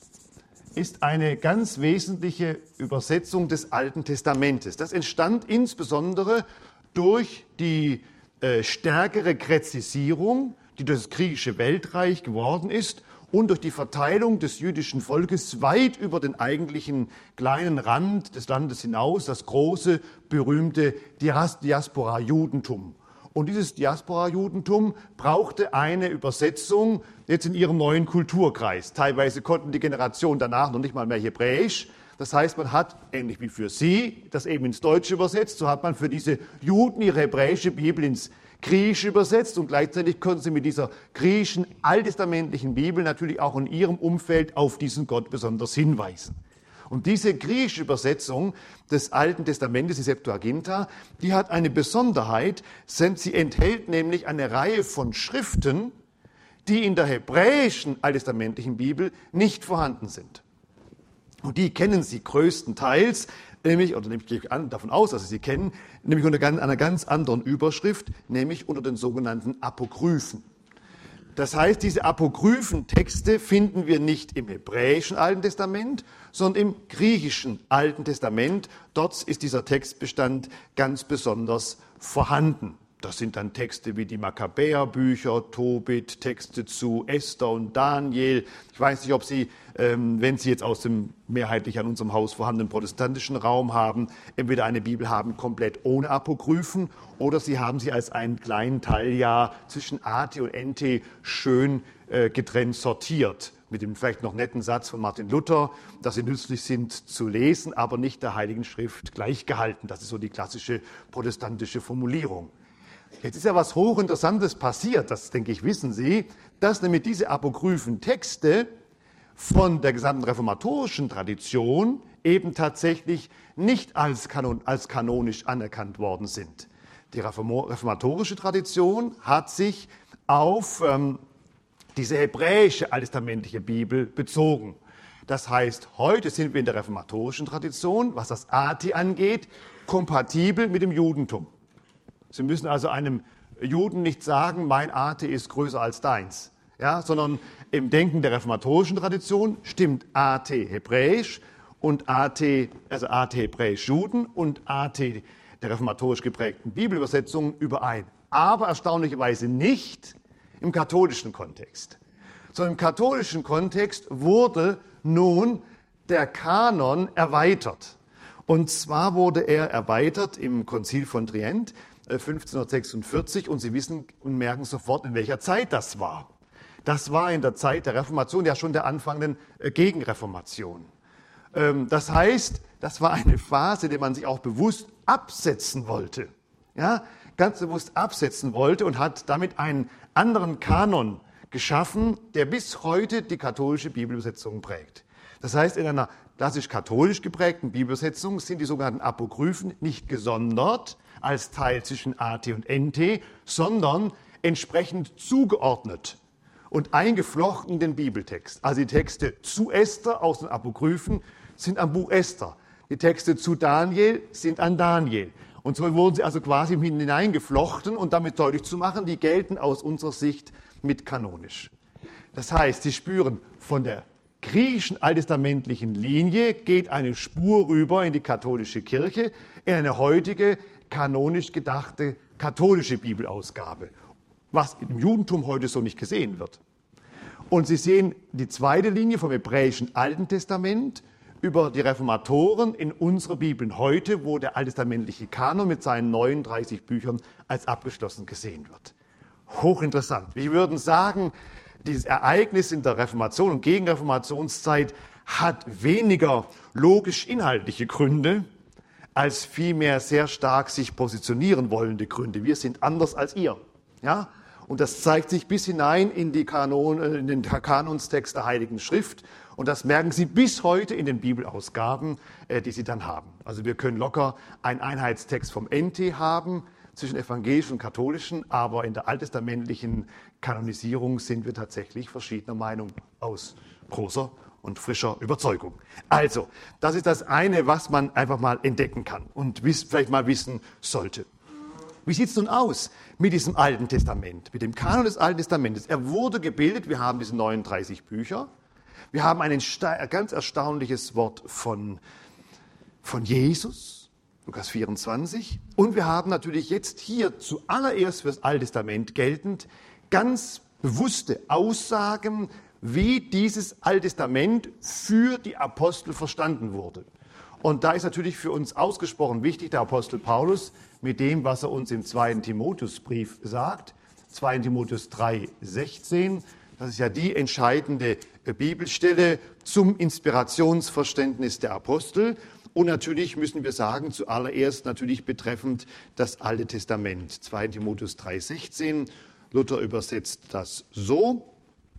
ist eine ganz wesentliche Übersetzung des Alten Testamentes. Das entstand insbesondere durch die stärkere Gräzisierung, die durch das griechische Weltreich geworden ist und durch die Verteilung des jüdischen Volkes weit über den eigentlichen kleinen Rand des Landes hinaus, das große, berühmte Diaspora-Judentum. Und dieses Diaspora-Judentum brauchte eine Übersetzung jetzt in ihrem neuen Kulturkreis. Teilweise konnten die Generationen danach noch nicht mal mehr Hebräisch. Das heißt, man hat, ähnlich wie für Sie, das eben ins Deutsche übersetzt, so hat man für diese Juden ihre hebräische Bibel ins Griechische übersetzt und gleichzeitig konnten sie mit dieser griechischen alttestamentlichen Bibel natürlich auch in ihrem Umfeld auf diesen Gott besonders hinweisen. Und diese griechische Übersetzung des Alten Testamentes, die Septuaginta, die hat eine Besonderheit, sie enthält nämlich eine Reihe von Schriften, die in der hebräischen alttestamentlichen Bibel nicht vorhanden sind. Und die kennen Sie größtenteils, nämlich gehe ich davon aus, dass Sie sie kennen, nämlich unter einer ganz anderen Überschrift, nämlich unter den sogenannten Apokryphen. Das heißt, diese apokryphen Texte finden wir nicht im hebräischen Alten Testament, sondern im griechischen Alten Testament. Dort ist dieser Textbestand ganz besonders vorhanden. Das sind dann Texte wie die Makkabäerbücher, Tobit, Texte zu Esther und Daniel. Ich weiß nicht, ob Sie, wenn Sie jetzt aus dem mehrheitlich an unserem Haus vorhandenen protestantischen Raum haben, entweder eine Bibel haben komplett ohne Apokryphen oder Sie haben sie als einen kleinen Teil ja zwischen AT und NT schön getrennt sortiert. Mit dem vielleicht noch netten Satz von Martin Luther, dass sie nützlich sind zu lesen, aber nicht der Heiligen Schrift gleichgehalten. Das ist so die klassische protestantische Formulierung. Jetzt ist ja was Hochinteressantes passiert, das denke ich wissen Sie, dass nämlich diese apokryphen Texte von der gesamten reformatorischen Tradition eben tatsächlich nicht als kanonisch anerkannt worden sind. Die reformatorische Tradition hat sich auf diese hebräische alttestamentliche Bibel bezogen. Das heißt, heute sind wir in der reformatorischen Tradition, was das AT angeht, kompatibel mit dem Judentum. Sie müssen also einem Juden nicht sagen, mein AT ist größer als deins, ja, sondern im Denken der reformatorischen Tradition stimmt AT hebräisch und AT hebräisch Juden und AT der reformatorisch geprägten Bibelübersetzungen überein. Aber erstaunlicherweise nicht im katholischen Kontext. Sondern im katholischen Kontext wurde nun der Kanon erweitert. Und zwar wurde er erweitert im Konzil von Trient 1546 und Sie wissen und merken sofort, in welcher Zeit das war. Das war in der Zeit der Reformation, ja schon der anfangenden Gegenreformation. Das heißt, das war eine Phase, in der man sich auch bewusst absetzen wollte. Ja, ganz bewusst absetzen wollte und hat damit einen anderen Kanon geschaffen, der bis heute die katholische Bibelübersetzung prägt. Das heißt, in einer klassisch katholisch geprägten Bibelübersetzung sind die sogenannten Apokryphen nicht gesondert als Teil zwischen AT und NT, sondern entsprechend zugeordnet und eingeflochten in den Bibeltext. Also die Texte zu Esther aus den Apokryphen sind am Buch Esther. Die Texte zu Daniel sind an Daniel. Und so wurden sie also quasi hineingeflochten und damit deutlich zu machen, die gelten aus unserer Sicht mit kanonisch. Das heißt, Sie spüren, von der griechischen alttestamentlichen Linie geht eine Spur rüber in die katholische Kirche, in eine heutige kanonisch gedachte katholische Bibelausgabe, was im Judentum heute so nicht gesehen wird. Und Sie sehen die zweite Linie vom hebräischen Alten Testament über die Reformatoren in unserer Bibeln heute, wo der alttestamentliche Kanon mit seinen 39 Büchern als abgeschlossen gesehen wird. Hochinteressant. Wir würden sagen, dieses Ereignis in der Reformation und Gegenreformationszeit hat weniger logisch-inhaltliche Gründe, als vielmehr sehr stark sich positionieren wollende Gründe. Wir sind anders als ihr. Ja? Und das zeigt sich bis hinein in den Kanonstext der Heiligen Schrift. Und das merken Sie bis heute in den Bibelausgaben, die Sie dann haben. Also wir können locker einen Einheitstext vom NT haben, zwischen evangelischen und katholischen, aber in der alttestamentlichen Kanonisierung sind wir tatsächlich verschiedener Meinung aus großer und frischer Überzeugung. Also, das ist das eine, was man einfach mal entdecken kann und vielleicht mal wissen sollte. Wie sieht es nun aus mit diesem Alten Testament, mit dem Kanon des Alten Testamentes? Er wurde gebildet, wir haben diese 39 Bücher, wir haben ein ganz erstaunliches Wort von Jesus, Lukas 24. Und wir haben natürlich jetzt hier zuallererst für das Alte Testament geltend ganz bewusste Aussagen, wie dieses Alte Testament für die Apostel verstanden wurde. Und da ist natürlich für uns ausgesprochen wichtig der Apostel Paulus mit dem, was er uns im 2. Timotheusbrief sagt, 2. Timotheus 3,16. Das ist ja die entscheidende Bibelstelle zum Inspirationsverständnis der Apostel. Und natürlich müssen wir sagen, zuallererst natürlich betreffend das Alte Testament. 2 Timotheus 3,16, Luther übersetzt das so: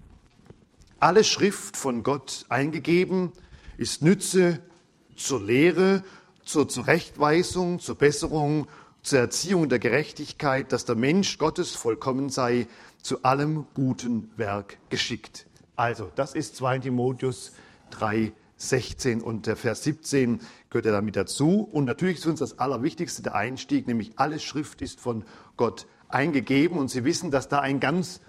Alle Schrift von Gott eingegeben ist Nütze zur Lehre, zur Zurechtweisung, zur Besserung, zur Erziehung der Gerechtigkeit, dass der Mensch Gottes vollkommen sei, zu allem guten Werk geschickt. Also, das ist 2 Timotheus 3,16 und der Vers 17 gehört ja damit dazu. Und natürlich ist uns das Allerwichtigste der Einstieg, nämlich alle Schrift ist von Gott eingegeben. Und Sie wissen, dass da ein ganz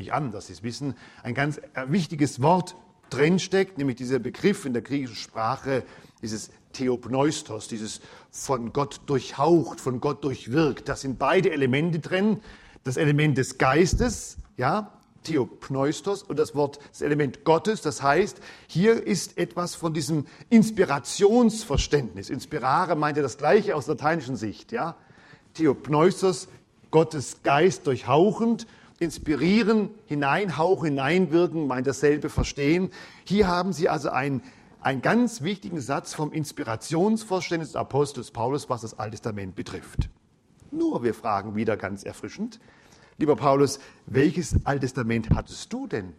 wichtiges Wort drinsteckt, nämlich dieser Begriff in der griechischen Sprache, dieses Theopneustos, dieses von Gott durchhaucht, von Gott durchwirkt. Da sind beide Elemente drin. Das Element des Geistes, ja, Theopneustos, und das Element Gottes. Das heißt, hier ist etwas von diesem Inspirationsverständnis. Inspirare meint ja das Gleiche aus lateinischen Sicht, ja. Theopneustos, Gottes Geist durchhauchend, inspirieren, hineinhauchen, hineinwirken, meint dasselbe verstehen. Hier haben Sie also einen ganz wichtigen Satz vom Inspirationsverständnis des Apostels Paulus, was das Alte Testament betrifft. Nur, wir fragen wieder ganz erfrischend, lieber Paulus, welches Altes Testament hattest du denn?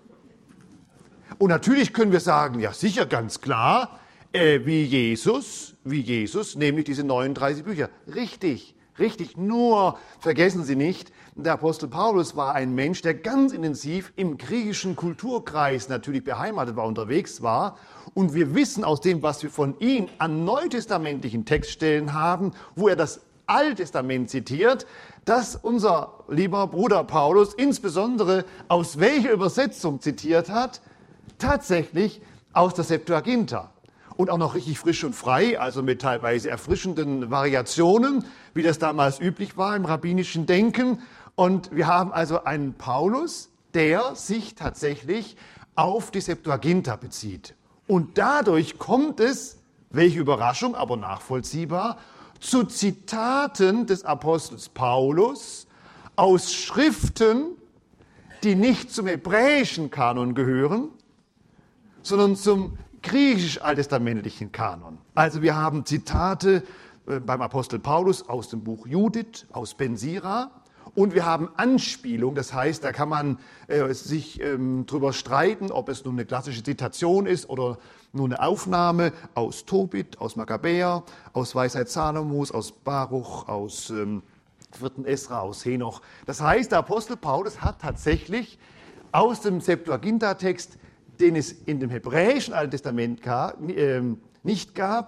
Und natürlich können wir sagen, ja sicher, ganz klar, wie Jesus, nämlich diese 39 Bücher. Richtig, nur vergessen Sie nicht, der Apostel Paulus war ein Mensch, der ganz intensiv im griechischen Kulturkreis natürlich beheimatet war, unterwegs war. Und wir wissen aus dem, was wir von ihm an neutestamentlichen Textstellen haben, wo er das Alte Testament zitiert, dass unser lieber Bruder Paulus insbesondere aus welcher Übersetzung zitiert hat? Tatsächlich aus der Septuaginta. Und auch noch richtig frisch und frei, also mit teilweise erfrischenden Variationen, wie das damals üblich war im rabbinischen Denken. Und wir haben also einen Paulus, der sich tatsächlich auf die Septuaginta bezieht. Und dadurch kommt es, welche Überraschung, aber nachvollziehbar, zu Zitaten des Apostels Paulus aus Schriften, die nicht zum hebräischen Kanon gehören, sondern zum griechisch-alttestamentlichen Kanon. Also wir haben Zitate beim Apostel Paulus aus dem Buch Judith, aus Ben Sira, und wir haben Anspielung, das heißt, da kann man sich drüber streiten, ob es nun eine klassische Zitation ist oder nur eine Aufnahme aus Tobit, aus Makkabäer, aus Weisheit Salomos, aus Baruch, aus 4. Esra, aus Henoch. Das heißt, der Apostel Paulus hat tatsächlich aus dem Septuaginta-Text, den es in dem hebräischen Alten Testament nicht gab,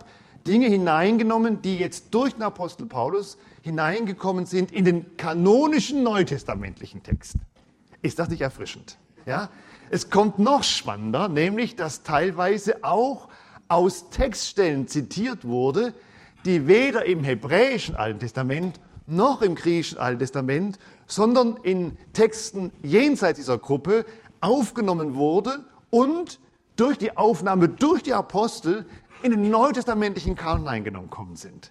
Dinge hineingenommen, die jetzt durch den Apostel Paulus hineingekommen sind in den kanonischen neutestamentlichen Text. Ist das nicht erfrischend? Ja? Es kommt noch spannender, nämlich, dass teilweise auch aus Textstellen zitiert wurde, die weder im hebräischen Alten Testament noch im griechischen Alten Testament, sondern in Texten jenseits dieser Gruppe aufgenommen wurde und durch die Aufnahme durch die Apostel in den neutestamentlichen Kanon eingenommen sind.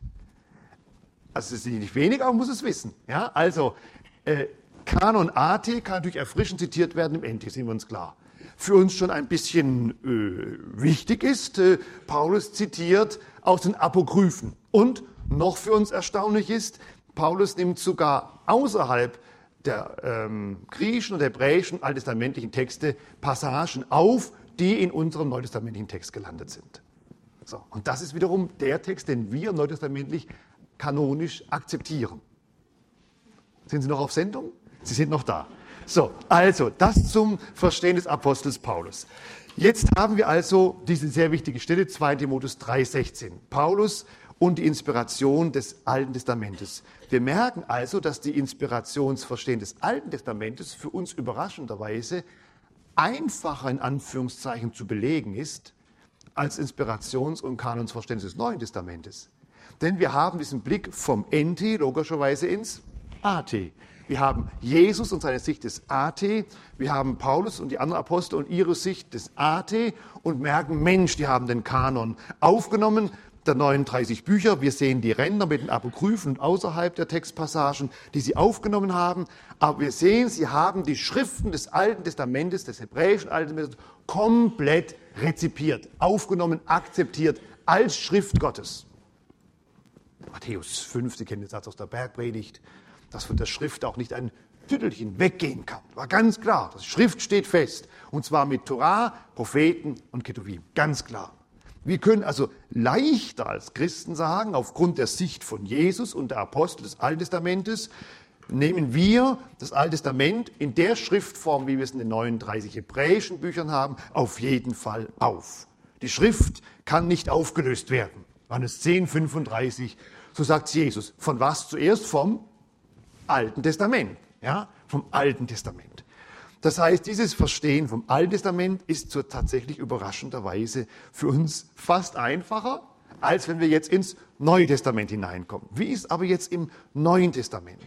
Also es ist nicht wenig, aber man muss es wissen. Ja? Also Kanon AT kann natürlich erfrischend zitiert werden im NT, sind wir uns klar. Für uns schon ein bisschen wichtig ist, Paulus zitiert aus den Apokryphen. Und noch für uns erstaunlich ist, Paulus nimmt sogar außerhalb der griechischen und hebräischen alttestamentlichen Texte Passagen auf, die in unserem neutestamentlichen Text gelandet sind. So, und das ist wiederum der Text, den wir neutestamentlich kanonisch akzeptieren. Sind Sie noch auf Sendung? Sie sind noch da. So, also das zum Verstehen des Apostels Paulus. Jetzt haben wir also diese sehr wichtige Stelle, 2 Timotheus 3,16. Paulus und die Inspiration des Alten Testamentes. Wir merken also, dass die Inspirationsverstehen des Alten Testamentes für uns überraschenderweise einfacher in Anführungszeichen zu belegen ist, als Inspirations- und Kanonsverständnis des Neuen Testamentes. Denn wir haben diesen Blick vom NT logischerweise ins AT. Wir haben Jesus und seine Sicht des AT, wir haben Paulus und die anderen Apostel und ihre Sicht des AT und merken, Mensch, die haben den Kanon aufgenommen, der 39 Bücher. Wir sehen die Ränder mit den Apokryphen und außerhalb der Textpassagen, die sie aufgenommen haben. Aber wir sehen, sie haben die Schriften des Alten Testamentes, des hebräischen Alten Testamentes, komplett rezipiert, aufgenommen, akzeptiert als Schrift Gottes. Matthäus 5, Sie kennen den Satz aus der Bergpredigt, dass von der Schrift auch nicht ein Tüttelchen weggehen kann. War ganz klar, die Schrift steht fest. Und zwar mit Torah, Propheten und Ketuvim. Ganz klar. Wir können also leichter als Christen sagen, aufgrund der Sicht von Jesus und der Apostel des Alten Testamentes, nehmen wir das Alte Testament in der Schriftform, wie wir es in den 39 hebräischen Büchern haben, auf jeden Fall auf. Die Schrift kann nicht aufgelöst werden. Johannes 10, 35, so sagt Jesus. Von was zuerst? Vom Alten Testament. Ja? Vom Alten Testament. Das heißt, dieses Verstehen vom Alten Testament ist so tatsächlich überraschenderweise für uns fast einfacher, als wenn wir jetzt ins Neue Testament hineinkommen. Wie ist aber jetzt im Neuen Testament?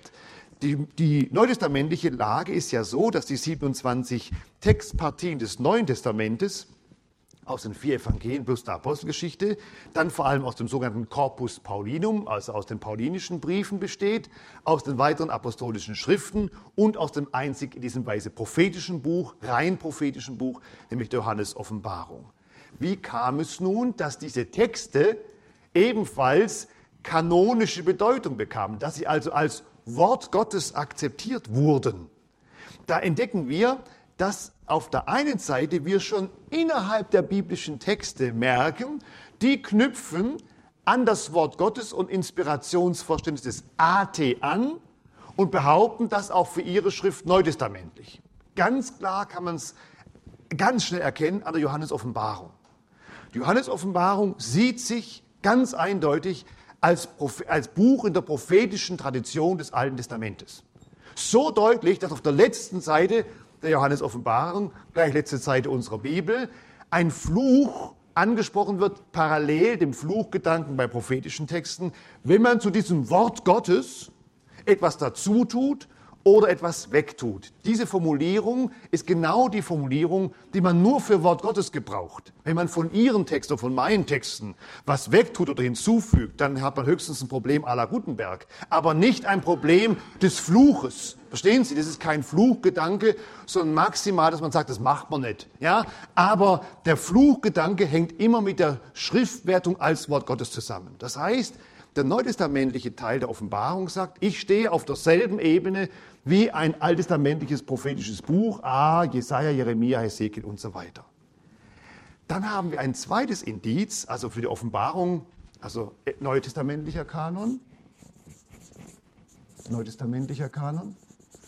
Die neutestamentliche Lage ist ja so, dass die 27 Textpartien des Neuen Testamentes aus den 4 Evangelien plus der Apostelgeschichte, dann vor allem aus dem sogenannten Corpus Paulinum, also aus den paulinischen Briefen besteht, aus den weiteren apostolischen Schriften und aus dem einzig in diesem Weise prophetischen Buch, rein prophetischen Buch, nämlich der Johannes Offenbarung. Wie kam es nun, dass diese Texte ebenfalls kanonische Bedeutung bekamen, dass sie also als Wort Gottes akzeptiert wurden? Da entdecken wir, dass auf der einen Seite wir schon innerhalb der biblischen Texte merken, die knüpfen an das Wort Gottes und Inspirationsverständnis des AT an und behaupten das auch für ihre Schrift neutestamentlich. Ganz klar kann man es ganz schnell erkennen an der Johannes-Offenbarung. Die Johannes-Offenbarung sieht sich ganz eindeutig als Buch in der prophetischen Tradition des Alten Testamentes. So deutlich, dass auf der letzten Seite der Johannes-Offenbarung, gleich letzte Seite unserer Bibel, ein Fluch angesprochen wird, parallel dem Fluchgedanken bei prophetischen Texten, wenn man zu diesem Wort Gottes etwas dazu tut oder etwas wegtut. Diese Formulierung ist genau die Formulierung, die man nur für Wort Gottes gebraucht. Wenn man von Ihren Texten oder von meinen Texten was wegtut oder hinzufügt, dann hat man höchstens ein Problem à la Gutenberg, aber nicht ein Problem des Fluches. Verstehen Sie, das ist kein Fluchgedanke, sondern maximal, dass man sagt, das macht man nicht. Ja? Aber der Fluchgedanke hängt immer mit der Schriftwertung als Wort Gottes zusammen. Das heißt, der neutestamentliche Teil der Offenbarung sagt, ich stehe auf derselben Ebene wie ein alttestamentliches prophetisches Buch, Jesaja, Jeremia, Hesekiel und so weiter. Dann haben wir ein zweites Indiz, also für die Offenbarung, also neutestamentlicher Kanon. Neutestamentlicher Kanon.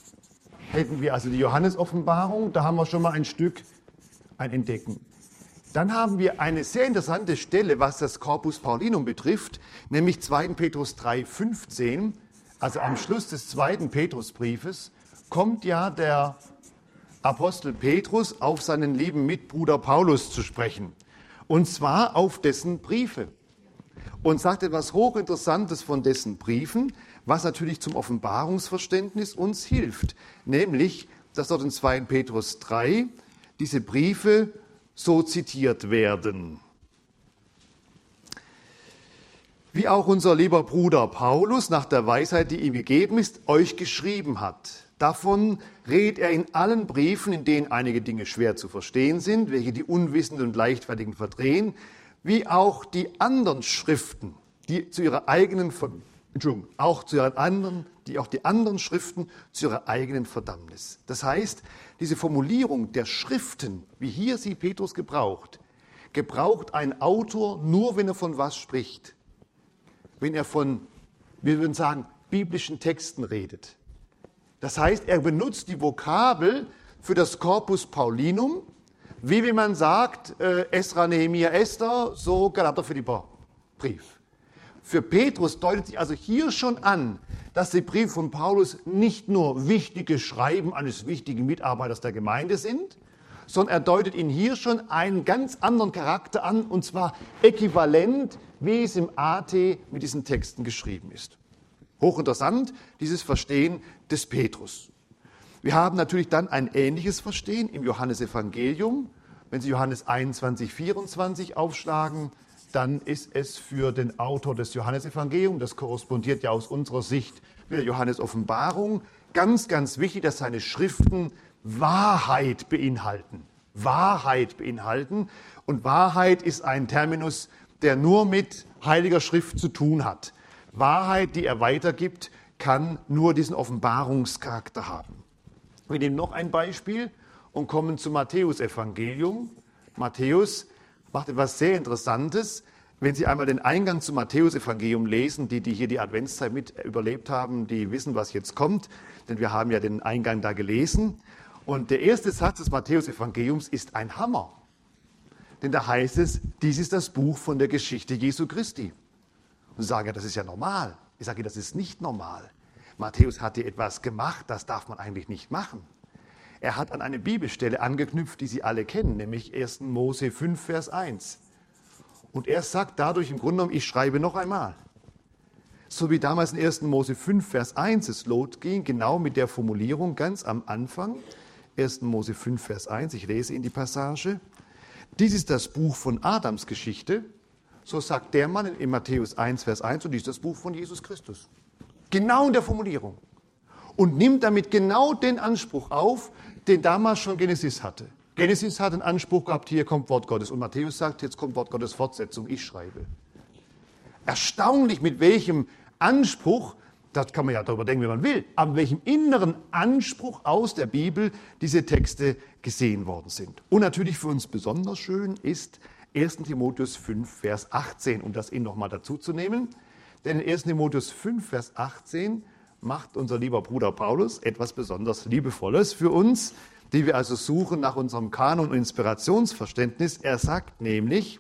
Hätten wir also die Johannes-Offenbarung, da haben wir schon mal ein Stück ein Entdecken. Dann haben wir eine sehr interessante Stelle, was das Corpus Paulinum betrifft, nämlich 2. Petrus 3,15. Also am Schluss des 2. Petrusbriefes kommt ja der Apostel Petrus auf seinen lieben Mitbruder Paulus zu sprechen. Und zwar auf dessen Briefe. Und sagt etwas Hochinteressantes von dessen Briefen, was natürlich zum Offenbarungsverständnis uns hilft. Nämlich, dass dort in 2. Petrus 3 diese Briefe so zitiert werden. Wie auch unser lieber Bruder Paulus nach der Weisheit, die ihm gegeben ist, euch geschrieben hat. Davon redet er in allen Briefen, in denen einige Dinge schwer zu verstehen sind, welche die Unwissenden und Leichtfertigen verdrehen, wie auch die anderen Schriften, die zu ihrer eigenen die anderen Schriften zu ihrer eigenen Verdammnis. Das heißt, diese Formulierung der Schriften, wie hier sie Petrus gebraucht ein Autor nur, wenn er von was spricht. Wenn er von, wir würden sagen, biblischen Texten redet. Das heißt, er benutzt die Vokabel für das Corpus Paulinum, wie wenn man sagt, Esra, Nehemia, Esther, so Galater, Philipper Brief. Für Petrus deutet sich also hier schon an, dass die Briefe von Paulus nicht nur wichtige Schreiben eines wichtigen Mitarbeiters der Gemeinde sind, sondern er deutet ihnen hier schon einen ganz anderen Charakter an, und zwar äquivalent, wie es im AT mit diesen Texten geschrieben ist. Hochinteressant, dieses Verstehen des Petrus. Wir haben natürlich dann ein ähnliches Verstehen im Johannesevangelium. Wenn Sie Johannes 21, 24 aufschlagen, dann ist es für den Autor des Johannesevangeliums, das korrespondiert ja aus unserer Sicht mit der Johannes-Offenbarung, ganz, ganz wichtig, dass seine Schriften Wahrheit beinhalten. Wahrheit beinhalten. Und Wahrheit ist ein Terminus, der nur mit Heiliger Schrift zu tun hat. Wahrheit, die er weitergibt, kann nur diesen Offenbarungscharakter haben. Wir nehmen noch ein Beispiel und kommen zum Matthäus-Evangelium. Matthäus macht etwas sehr Interessantes. Wenn Sie einmal den Eingang zum Matthäus-Evangelium lesen, die hier die Adventszeit mit überlebt haben, die wissen, was jetzt kommt, denn wir haben ja den Eingang da gelesen. Und der erste Satz des Matthäus-Evangeliums ist ein Hammer. Denn da heißt es, dies ist das Buch von der Geschichte Jesu Christi. Und Sie sagen, ja, das ist ja normal. Ich sage, das ist nicht normal. Matthäus hat hier etwas gemacht, das darf man eigentlich nicht machen. Er hat an eine Bibelstelle angeknüpft, die Sie alle kennen, nämlich 1. Mose 5, Vers 1. Und er sagt dadurch im Grunde genommen, ich schreibe noch einmal. So wie damals in 1. Mose 5, Vers 1 es losging, genau mit der Formulierung ganz am Anfang, 1. Mose 5, Vers 1, ich lese Ihnen die Passage. Dies ist das Buch von Adams Geschichte, so sagt der Mann in Matthäus 1, Vers 1, und dies ist das Buch von Jesus Christus. Genau in der Formulierung. Und nimmt damit genau den Anspruch auf, den damals schon Genesis hatte. Genesis hat den Anspruch gehabt, hier kommt Wort Gottes. Und Matthäus sagt, jetzt kommt Wort Gottes Fortsetzung, ich schreibe. Erstaunlich, mit welchem Anspruch, das kann man ja darüber denken, wie man will, aber mit welchem inneren Anspruch aus der Bibel diese Texte gesehen worden sind. Und natürlich für uns besonders schön ist 1. Timotheus 5, Vers 18, um das Ihnen nochmal dazu zu nehmen. Denn in 1. Timotheus 5, Vers 18 macht unser lieber Bruder Paulus etwas besonders Liebevolles für uns, die wir also suchen nach unserem Kanon- und Inspirationsverständnis. Er sagt nämlich,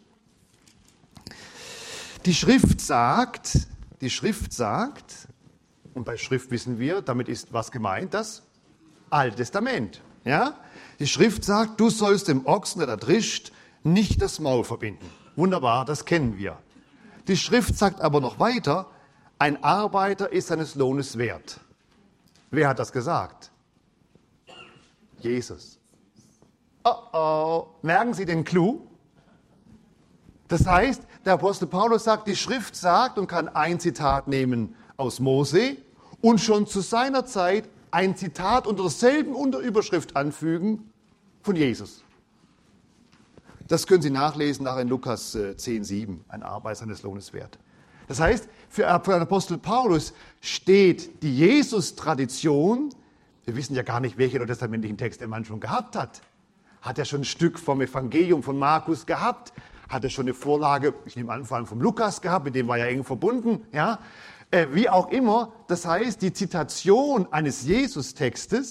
die Schrift sagt, und bei Schrift wissen wir, damit ist was gemeint, das Alte Testament. Ja? Die Schrift sagt, du sollst dem Ochsen, der da drischt, nicht das Maul verbinden. Wunderbar, das kennen wir. Die Schrift sagt aber noch weiter, ein Arbeiter ist seines Lohnes wert. Wer hat das gesagt? Jesus. Oh, merken Sie den Clou? Das heißt, der Apostel Paulus sagt, die Schrift sagt und kann ein Zitat nehmen aus Mose und schon zu seiner Zeit ein Zitat unter derselben Unterüberschrift anfügen von Jesus. Das können Sie nachlesen nachher in Lukas 10,7, ein Arbeiter seines Lohnes wert. Das heißt, für den Apostel Paulus steht die Jesus-Tradition, wir wissen ja gar nicht, welche neutestamentlichen Texte der Mann schon gehabt hat. Hat er schon ein Stück vom Evangelium von Markus gehabt? Hat er schon eine Vorlage, ich nehme an, vor allem vom Lukas gehabt, mit dem war er eng verbunden, ja? Wie auch immer, das heißt, die Zitation eines Jesus-Textes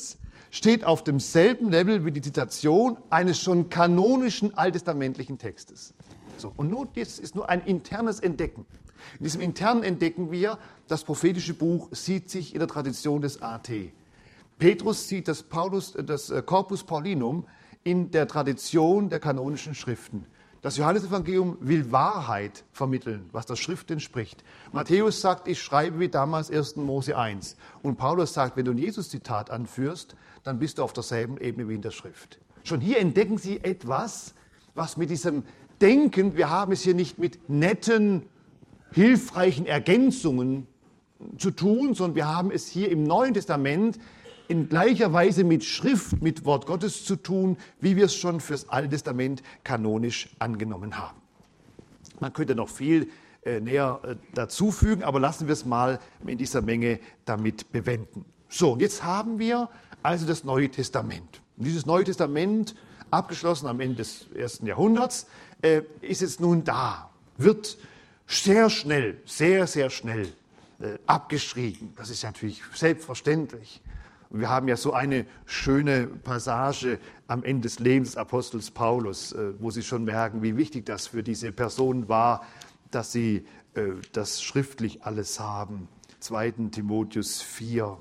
steht auf demselben Level wie die Zitation eines schon kanonischen alttestamentlichen Textes. So, und nun, das ist nur ein internes Entdecken. In diesem internen entdecken wir, das prophetische Buch sieht sich in der Tradition des AT. Petrus sieht das Corpus Paulinum in der Tradition der kanonischen Schriften. Das Johannesevangelium will Wahrheit vermitteln, was der Schrift entspricht. Matthäus sagt, ich schreibe wie damals 1. Mose 1. Und Paulus sagt, wenn du ein Jesus-Zitat anführst, dann bist du auf derselben Ebene wie in der Schrift. Schon hier entdecken Sie etwas, was mit diesem Denken, wir haben es hier nicht mit netten, hilfreichen Ergänzungen zu tun, sondern wir haben es hier im Neuen Testament in gleicher Weise mit Schrift, mit Wort Gottes zu tun, wie wir es schon fürs Alte Testament kanonisch angenommen haben. Man könnte noch viel näher dazu fügen, aber lassen wir es mal in dieser Menge damit bewenden. So, und jetzt haben wir also das Neue Testament. Und dieses Neue Testament, abgeschlossen am Ende des 1. Jahrhunderts, ist jetzt nun da, wird sehr schnell, sehr, sehr schnell abgeschrieben. Das ist natürlich selbstverständlich. Und wir haben ja so eine schöne Passage am Ende des Lebens des Apostels Paulus, wo Sie schon merken, wie wichtig das für diese Person war, dass sie das schriftlich alles haben. 2. Timotheus 4.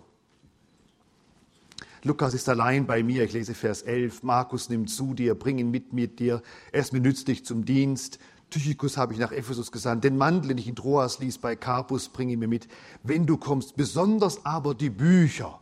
Lukas ist allein bei mir, ich lese Vers 11. Markus nimmt zu dir, bring ihn mit dir, er ist mir nützlich zum Dienst. Tychicus habe ich nach Ephesus gesandt, den Mantel, den ich in Troas ließ bei Carpus, bring ihn mir mit, wenn du kommst, besonders aber die Bücher.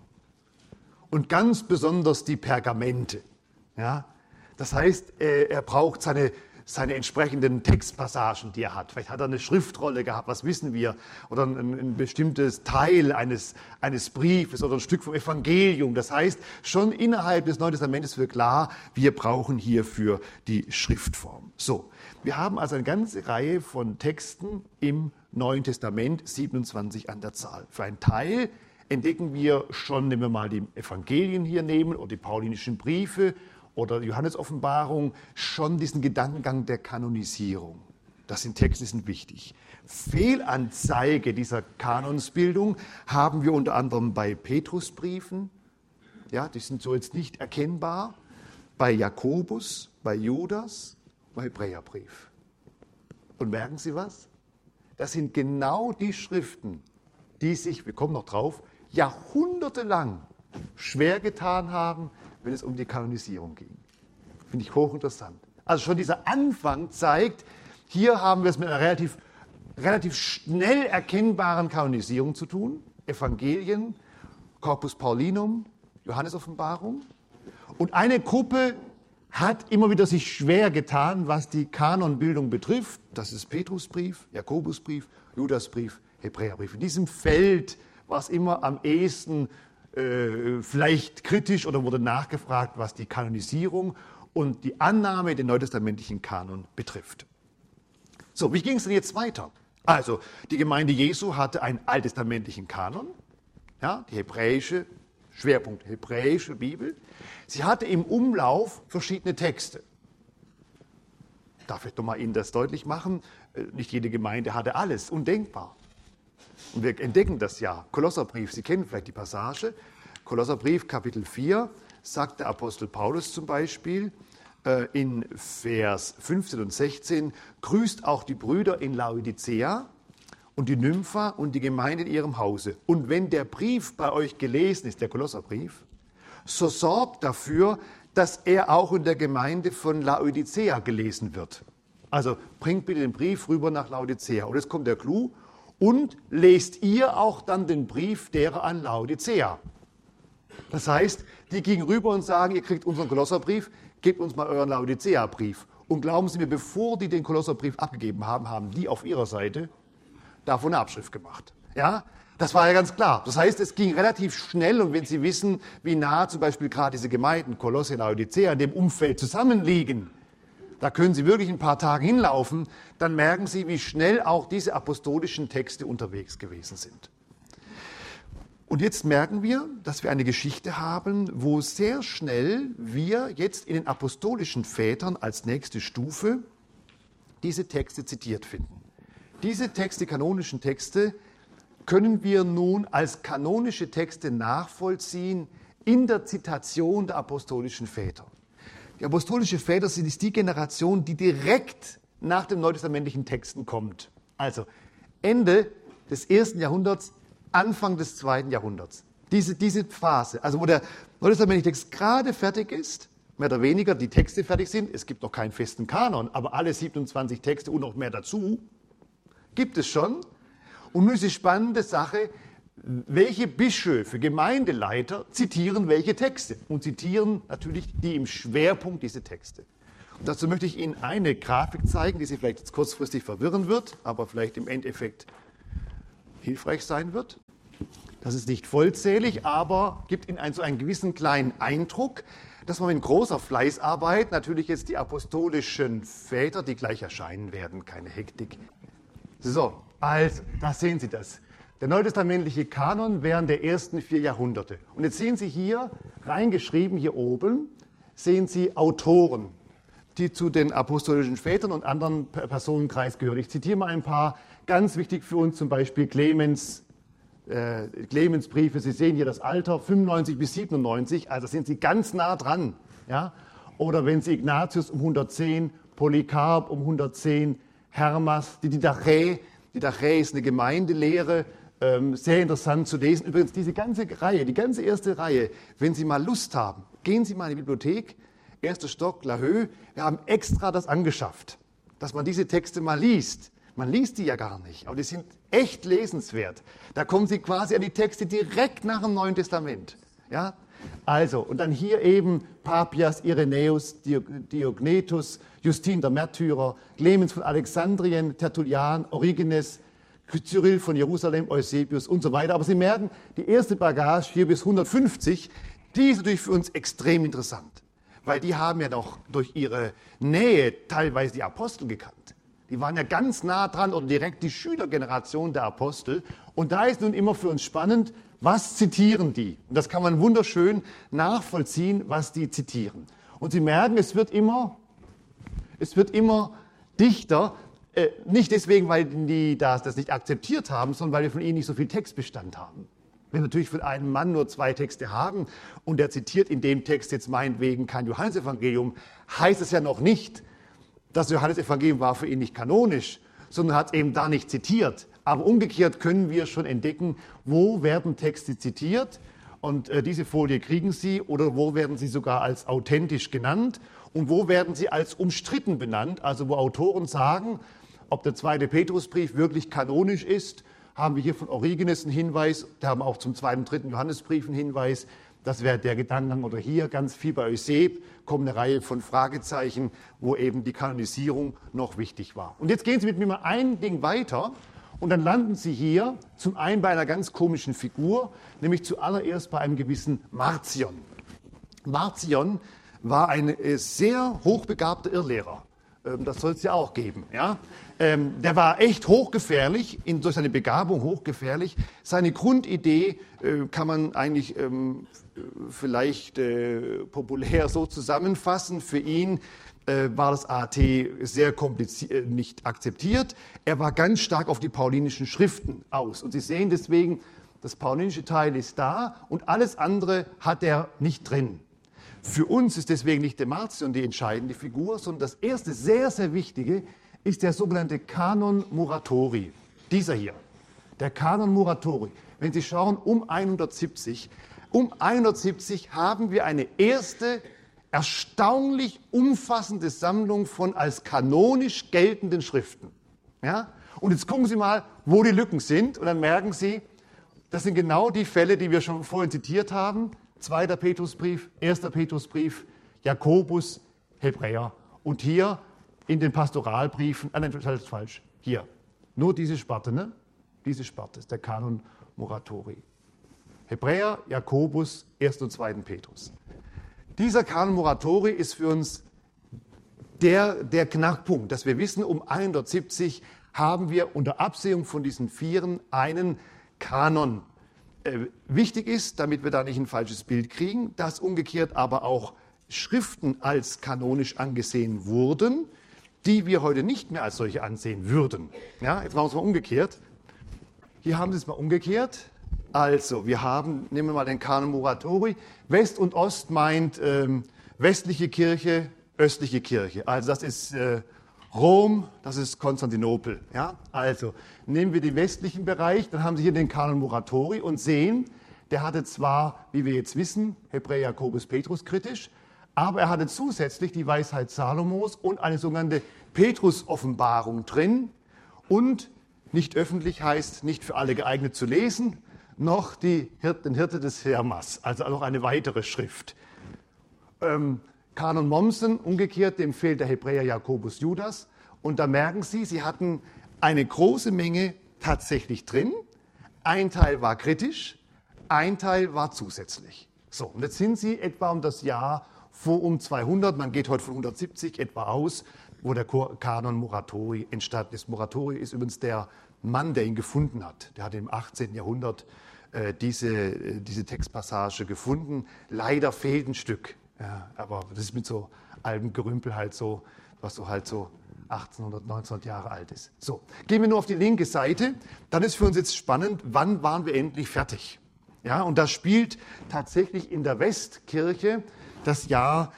Und ganz besonders die Pergamente. Ja? Das heißt, er braucht seine entsprechenden Textpassagen, die er hat. Vielleicht hat er eine Schriftrolle gehabt, was wissen wir? Oder ein bestimmtes Teil eines Briefes oder ein Stück vom Evangelium. Das heißt, schon innerhalb des Neuen Testamentes wird klar, wir brauchen hierfür die Schriftform. So, wir haben also eine ganze Reihe von Texten im Neuen Testament, 27 an der Zahl. Für einen Teil entdecken wir schon, nehmen wir mal die Evangelien hier nehmen oder die paulinischen Briefe oder die Johannes-Offenbarung, schon diesen Gedankengang der Kanonisierung. Das sind Texte, die sind wichtig. Fehlanzeige dieser Kanonsbildung haben wir unter anderem bei Petrusbriefen, ja, die sind so jetzt nicht erkennbar, bei Jakobus, bei Judas, bei Hebräerbrief. Und merken Sie was? Das sind genau die Schriften, die sich, wir kommen noch drauf, jahrhundertelang schwer getan haben, wenn es um die Kanonisierung ging. Finde ich hochinteressant. Also schon dieser Anfang zeigt, hier haben wir es mit einer relativ schnell erkennbaren Kanonisierung zu tun. Evangelien, Corpus Paulinum, Johannes-Offenbarung. Und eine Gruppe hat immer wieder sich schwer getan, was die Kanonbildung betrifft. Das ist Petrusbrief, Jakobusbrief, Judasbrief, Hebräerbrief. In diesem Feld war es immer am ehesten vielleicht kritisch oder wurde nachgefragt, was die Kanonisierung und die Annahme den neutestamentlichen Kanon betrifft. So, wie ging es denn jetzt weiter? Also, die Gemeinde Jesu hatte einen alttestamentlichen Kanon, ja, die hebräische, Schwerpunkt hebräische Bibel. Sie hatte im Umlauf verschiedene Texte. Darf ich doch mal Ihnen das deutlich machen? Nicht jede Gemeinde hatte alles, undenkbar. Und wir entdecken das ja. Kolosserbrief, Sie kennen vielleicht die Passage. Kolosserbrief, Kapitel 4, sagt der Apostel Paulus zum Beispiel in Vers 15 und 16, grüßt auch die Brüder in Laodicea und die Nympha und die Gemeinde in ihrem Hause. Und wenn der Brief bei euch gelesen ist, der Kolosserbrief, so sorgt dafür, dass er auch in der Gemeinde von Laodicea gelesen wird. Also bringt bitte den Brief rüber nach Laodicea. Und jetzt kommt der Clou. Und lest ihr auch dann den Brief derer an Laodicea. Das heißt, die gingen rüber und sagen, ihr kriegt unseren Kolosserbrief, gebt uns mal euren Laodicea-Brief. Und glauben Sie mir, bevor die den Kolosserbrief abgegeben haben, haben die auf ihrer Seite davon eine Abschrift gemacht. Ja, das war ja ganz klar. Das heißt, es ging relativ schnell. Und wenn Sie wissen, wie nah zum Beispiel gerade diese Gemeinden, Kolosse und Laodicea, in dem Umfeld zusammenliegen, da können Sie wirklich ein paar Tage hinlaufen, dann merken Sie, wie schnell auch diese apostolischen Texte unterwegs gewesen sind. Und jetzt merken wir, dass wir eine Geschichte haben, wo sehr schnell wir jetzt in den apostolischen Vätern als nächste Stufe diese Texte zitiert finden. Diese Texte, kanonischen Texte, können wir nun als kanonische Texte nachvollziehen in der Zitation der apostolischen Väter. Die apostolischen Väter ist die Generation, die direkt nach den neutestamentlichen Texten kommt. Also Ende des 1. Jahrhunderts, Anfang des 2. Jahrhunderts. Diese Phase, also wo der neutestamentliche Text gerade fertig ist, mehr oder weniger die Texte fertig sind, es gibt noch keinen festen Kanon, aber alle 27 Texte und noch mehr dazu, gibt es schon. Und nun ist die spannende Sache, welche Bischöfe, Gemeindeleiter zitieren welche Texte und zitieren natürlich die im Schwerpunkt diese Texte. Und dazu möchte ich Ihnen eine Grafik zeigen, die Sie vielleicht jetzt kurzfristig verwirren wird, aber vielleicht im Endeffekt hilfreich sein wird. Das ist nicht vollzählig, aber gibt Ihnen so einen gewissen kleinen Eindruck, dass man mit großer Fleißarbeit natürlich jetzt die apostolischen Väter, die gleich erscheinen werden, keine Hektik. So, also, da sehen Sie das. Der neutestamentliche Kanon während der ersten 4 Jahrhunderte. Und jetzt sehen Sie hier, reingeschrieben hier oben, sehen Sie Autoren, die zu den apostolischen Vätern und anderen Personenkreis gehören. Ich zitiere mal ein paar, ganz wichtig für uns, zum Beispiel Clemens Briefe. Sie sehen hier das Alter, 95 bis 97, also sind Sie ganz nah dran. Ja? Oder wenn Sie Ignatius um 110, Polycarp um 110, Hermas, die Didache ist eine Gemeindelehre, sehr interessant zu lesen. Übrigens, diese ganze Reihe, die ganze erste Reihe, wenn Sie mal Lust haben, gehen Sie mal in die Bibliothek, erster Stock, La Höhe, wir haben extra das angeschafft, dass man diese Texte mal liest. Man liest die ja gar nicht, aber die sind echt lesenswert. Da kommen Sie quasi an die Texte direkt nach dem Neuen Testament. Ja? Also, und dann hier eben Papias, Irenäus, Diognetus, Justin der Märtyrer, Clemens von Alexandrien, Tertullian, Origenes, Cyrill von Jerusalem, Eusebius und so weiter. Aber Sie merken, die erste Bagage hier bis 150, die ist natürlich für uns extrem interessant, weil die haben ja noch durch ihre Nähe teilweise die Apostel gekannt. Die waren ja ganz nah dran oder direkt die Schülergeneration der Apostel. Und da ist nun immer für uns spannend, was zitieren die? Und das kann man wunderschön nachvollziehen, was die zitieren. Und Sie merken, es wird immer dichter. Nicht deswegen, weil die das nicht akzeptiert haben, sondern weil wir von ihnen nicht so viel Textbestand haben. Wenn wir natürlich von einem Mann nur 2 Texte haben und der zitiert in dem Text jetzt meinetwegen kein Johannesevangelium, heißt es ja noch nicht, das Johannesevangelium war für ihn nicht kanonisch, sondern hat eben da nicht zitiert. Aber umgekehrt können wir schon entdecken, wo werden Texte zitiert und diese Folie kriegen Sie oder wo werden sie sogar als authentisch genannt und wo werden sie als umstritten benannt, also wo Autoren sagen, ob der 2. Petrusbrief wirklich kanonisch ist, haben wir hier von Origenes einen Hinweis, da haben wir auch zum 2. und 3. Johannesbrief einen Hinweis. Das wäre der Gedankengang oder hier ganz viel bei Euseb kommt eine Reihe von Fragezeichen, wo eben die Kanonisierung noch wichtig war. Und jetzt gehen Sie mit mir mal ein Ding weiter und dann landen Sie hier zum einen bei einer ganz komischen Figur, nämlich zuallererst bei einem gewissen Marcion. Marcion war ein sehr hochbegabter Irrlehrer. Das soll es ja auch geben. Ja? Der war echt hochgefährlich, durch seine Begabung hochgefährlich. Seine Grundidee kann man eigentlich vielleicht populär so zusammenfassen. Für ihn war das AT sehr kompliziert, nicht akzeptiert. Er war ganz stark auf die paulinischen Schriften aus. Und Sie sehen deswegen, das paulinische Teil ist da und alles andere hat er nicht drin. Für uns ist deswegen nicht der Marcion die entscheidende Figur, sondern das erste sehr, sehr wichtige ist der sogenannte Canon Muratori. Dieser hier, der Canon Muratori. Wenn Sie schauen, um 170 haben wir eine erste erstaunlich umfassende Sammlung von als kanonisch geltenden Schriften. Ja? Und jetzt gucken Sie mal, wo die Lücken sind und dann merken Sie, das sind genau die Fälle, die wir schon vorhin zitiert haben. 2. Petrusbrief, 1. Petrusbrief, Jakobus, Hebräer. Und hier in den Pastoralbriefen, nein, das ist falsch, hier, nur diese Sparte, ne? Diese Sparte ist der Canon Muratori. Hebräer, Jakobus, 1. und 2. Petrus. Dieser Canon Muratori ist für uns der Knackpunkt, dass wir wissen, um 170 haben wir unter Absehung von diesen Vieren einen Kanon. Wichtig ist, damit wir da nicht ein falsches Bild kriegen, dass umgekehrt aber auch Schriften als kanonisch angesehen wurden, die wir heute nicht mehr als solche ansehen würden. Ja, jetzt machen wir es mal umgekehrt. Hier haben Sie es mal umgekehrt. Also, nehmen wir mal den Kanon Muratori. West und Ost meint westliche Kirche, östliche Kirche. Also das ist Rom, das ist Konstantinopel. Ja? Also nehmen wir den westlichen Bereich, dann haben Sie hier den Kanon Muratori und sehen, der hatte zwar, wie wir jetzt wissen, Hebräer, Jakobus, Petrus kritisch, aber er hatte zusätzlich die Weisheit Salomos und eine sogenannte Petrus-Offenbarung drin. Und nicht öffentlich heißt nicht für alle geeignet zu lesen, noch den Hirte des Hermas, also noch eine weitere Schrift. Kanon Mommsen, umgekehrt, dem fehlt der Hebräer, Jakobus, Judas. Und da merken Sie, sie hatten eine große Menge tatsächlich drin. Ein Teil war kritisch, ein Teil war zusätzlich. So, und jetzt sind Sie etwa um das Jahr vor um 200, man geht heute von 170 etwa aus, wo der Kanon Muratori entstanden ist. Muratori ist übrigens der Mann, der ihn gefunden hat. Der hat im 18. Jahrhundert diese Textpassage gefunden. Leider fehlt ein Stück. Ja, aber das ist mit so altem Gerümpel halt so, was so halt so 1800, 1900 Jahre alt ist. So, gehen wir nur auf die linke Seite. Dann ist für uns jetzt spannend, wann waren wir endlich fertig? Ja, und das spielt tatsächlich in der Westkirche das Jahr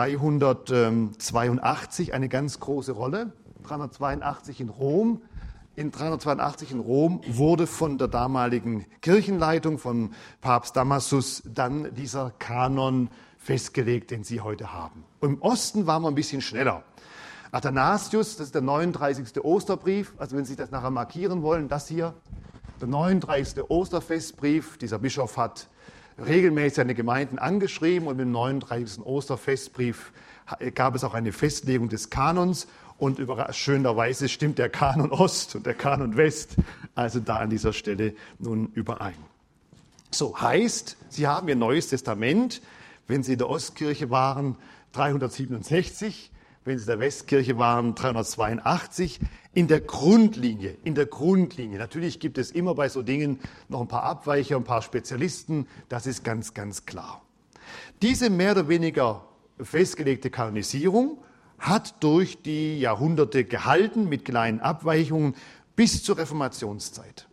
382 eine ganz große Rolle. 382 in Rom. In 382 in Rom wurde von der damaligen Kirchenleitung, von Papst Damasus, dann dieser Kanon festgelegt, den Sie heute haben. Und im Osten waren wir ein bisschen schneller. Athanasius, das ist der 39. Osterbrief, also wenn Sie das nachher markieren wollen, das hier, der 39. Osterfestbrief, dieser Bischof hat regelmäßig seine Gemeinden angeschrieben und im 39. Osterfestbrief gab es auch eine Festlegung des Kanons und schönerweise stimmt der Kanon Ost und der Kanon West also da an dieser Stelle nun überein. So heißt, Sie haben Ihr Neues Testament, wenn Sie in der Ostkirche waren, 367, wenn Sie in der Westkirche waren, 382, in der Grundlinie. Natürlich gibt es immer bei so Dingen noch ein paar Abweicher, ein paar Spezialisten, das ist ganz, ganz klar. Diese mehr oder weniger festgelegte Kanonisierung hat durch die Jahrhunderte gehalten, mit kleinen Abweichungen, bis zur Reformationszeit.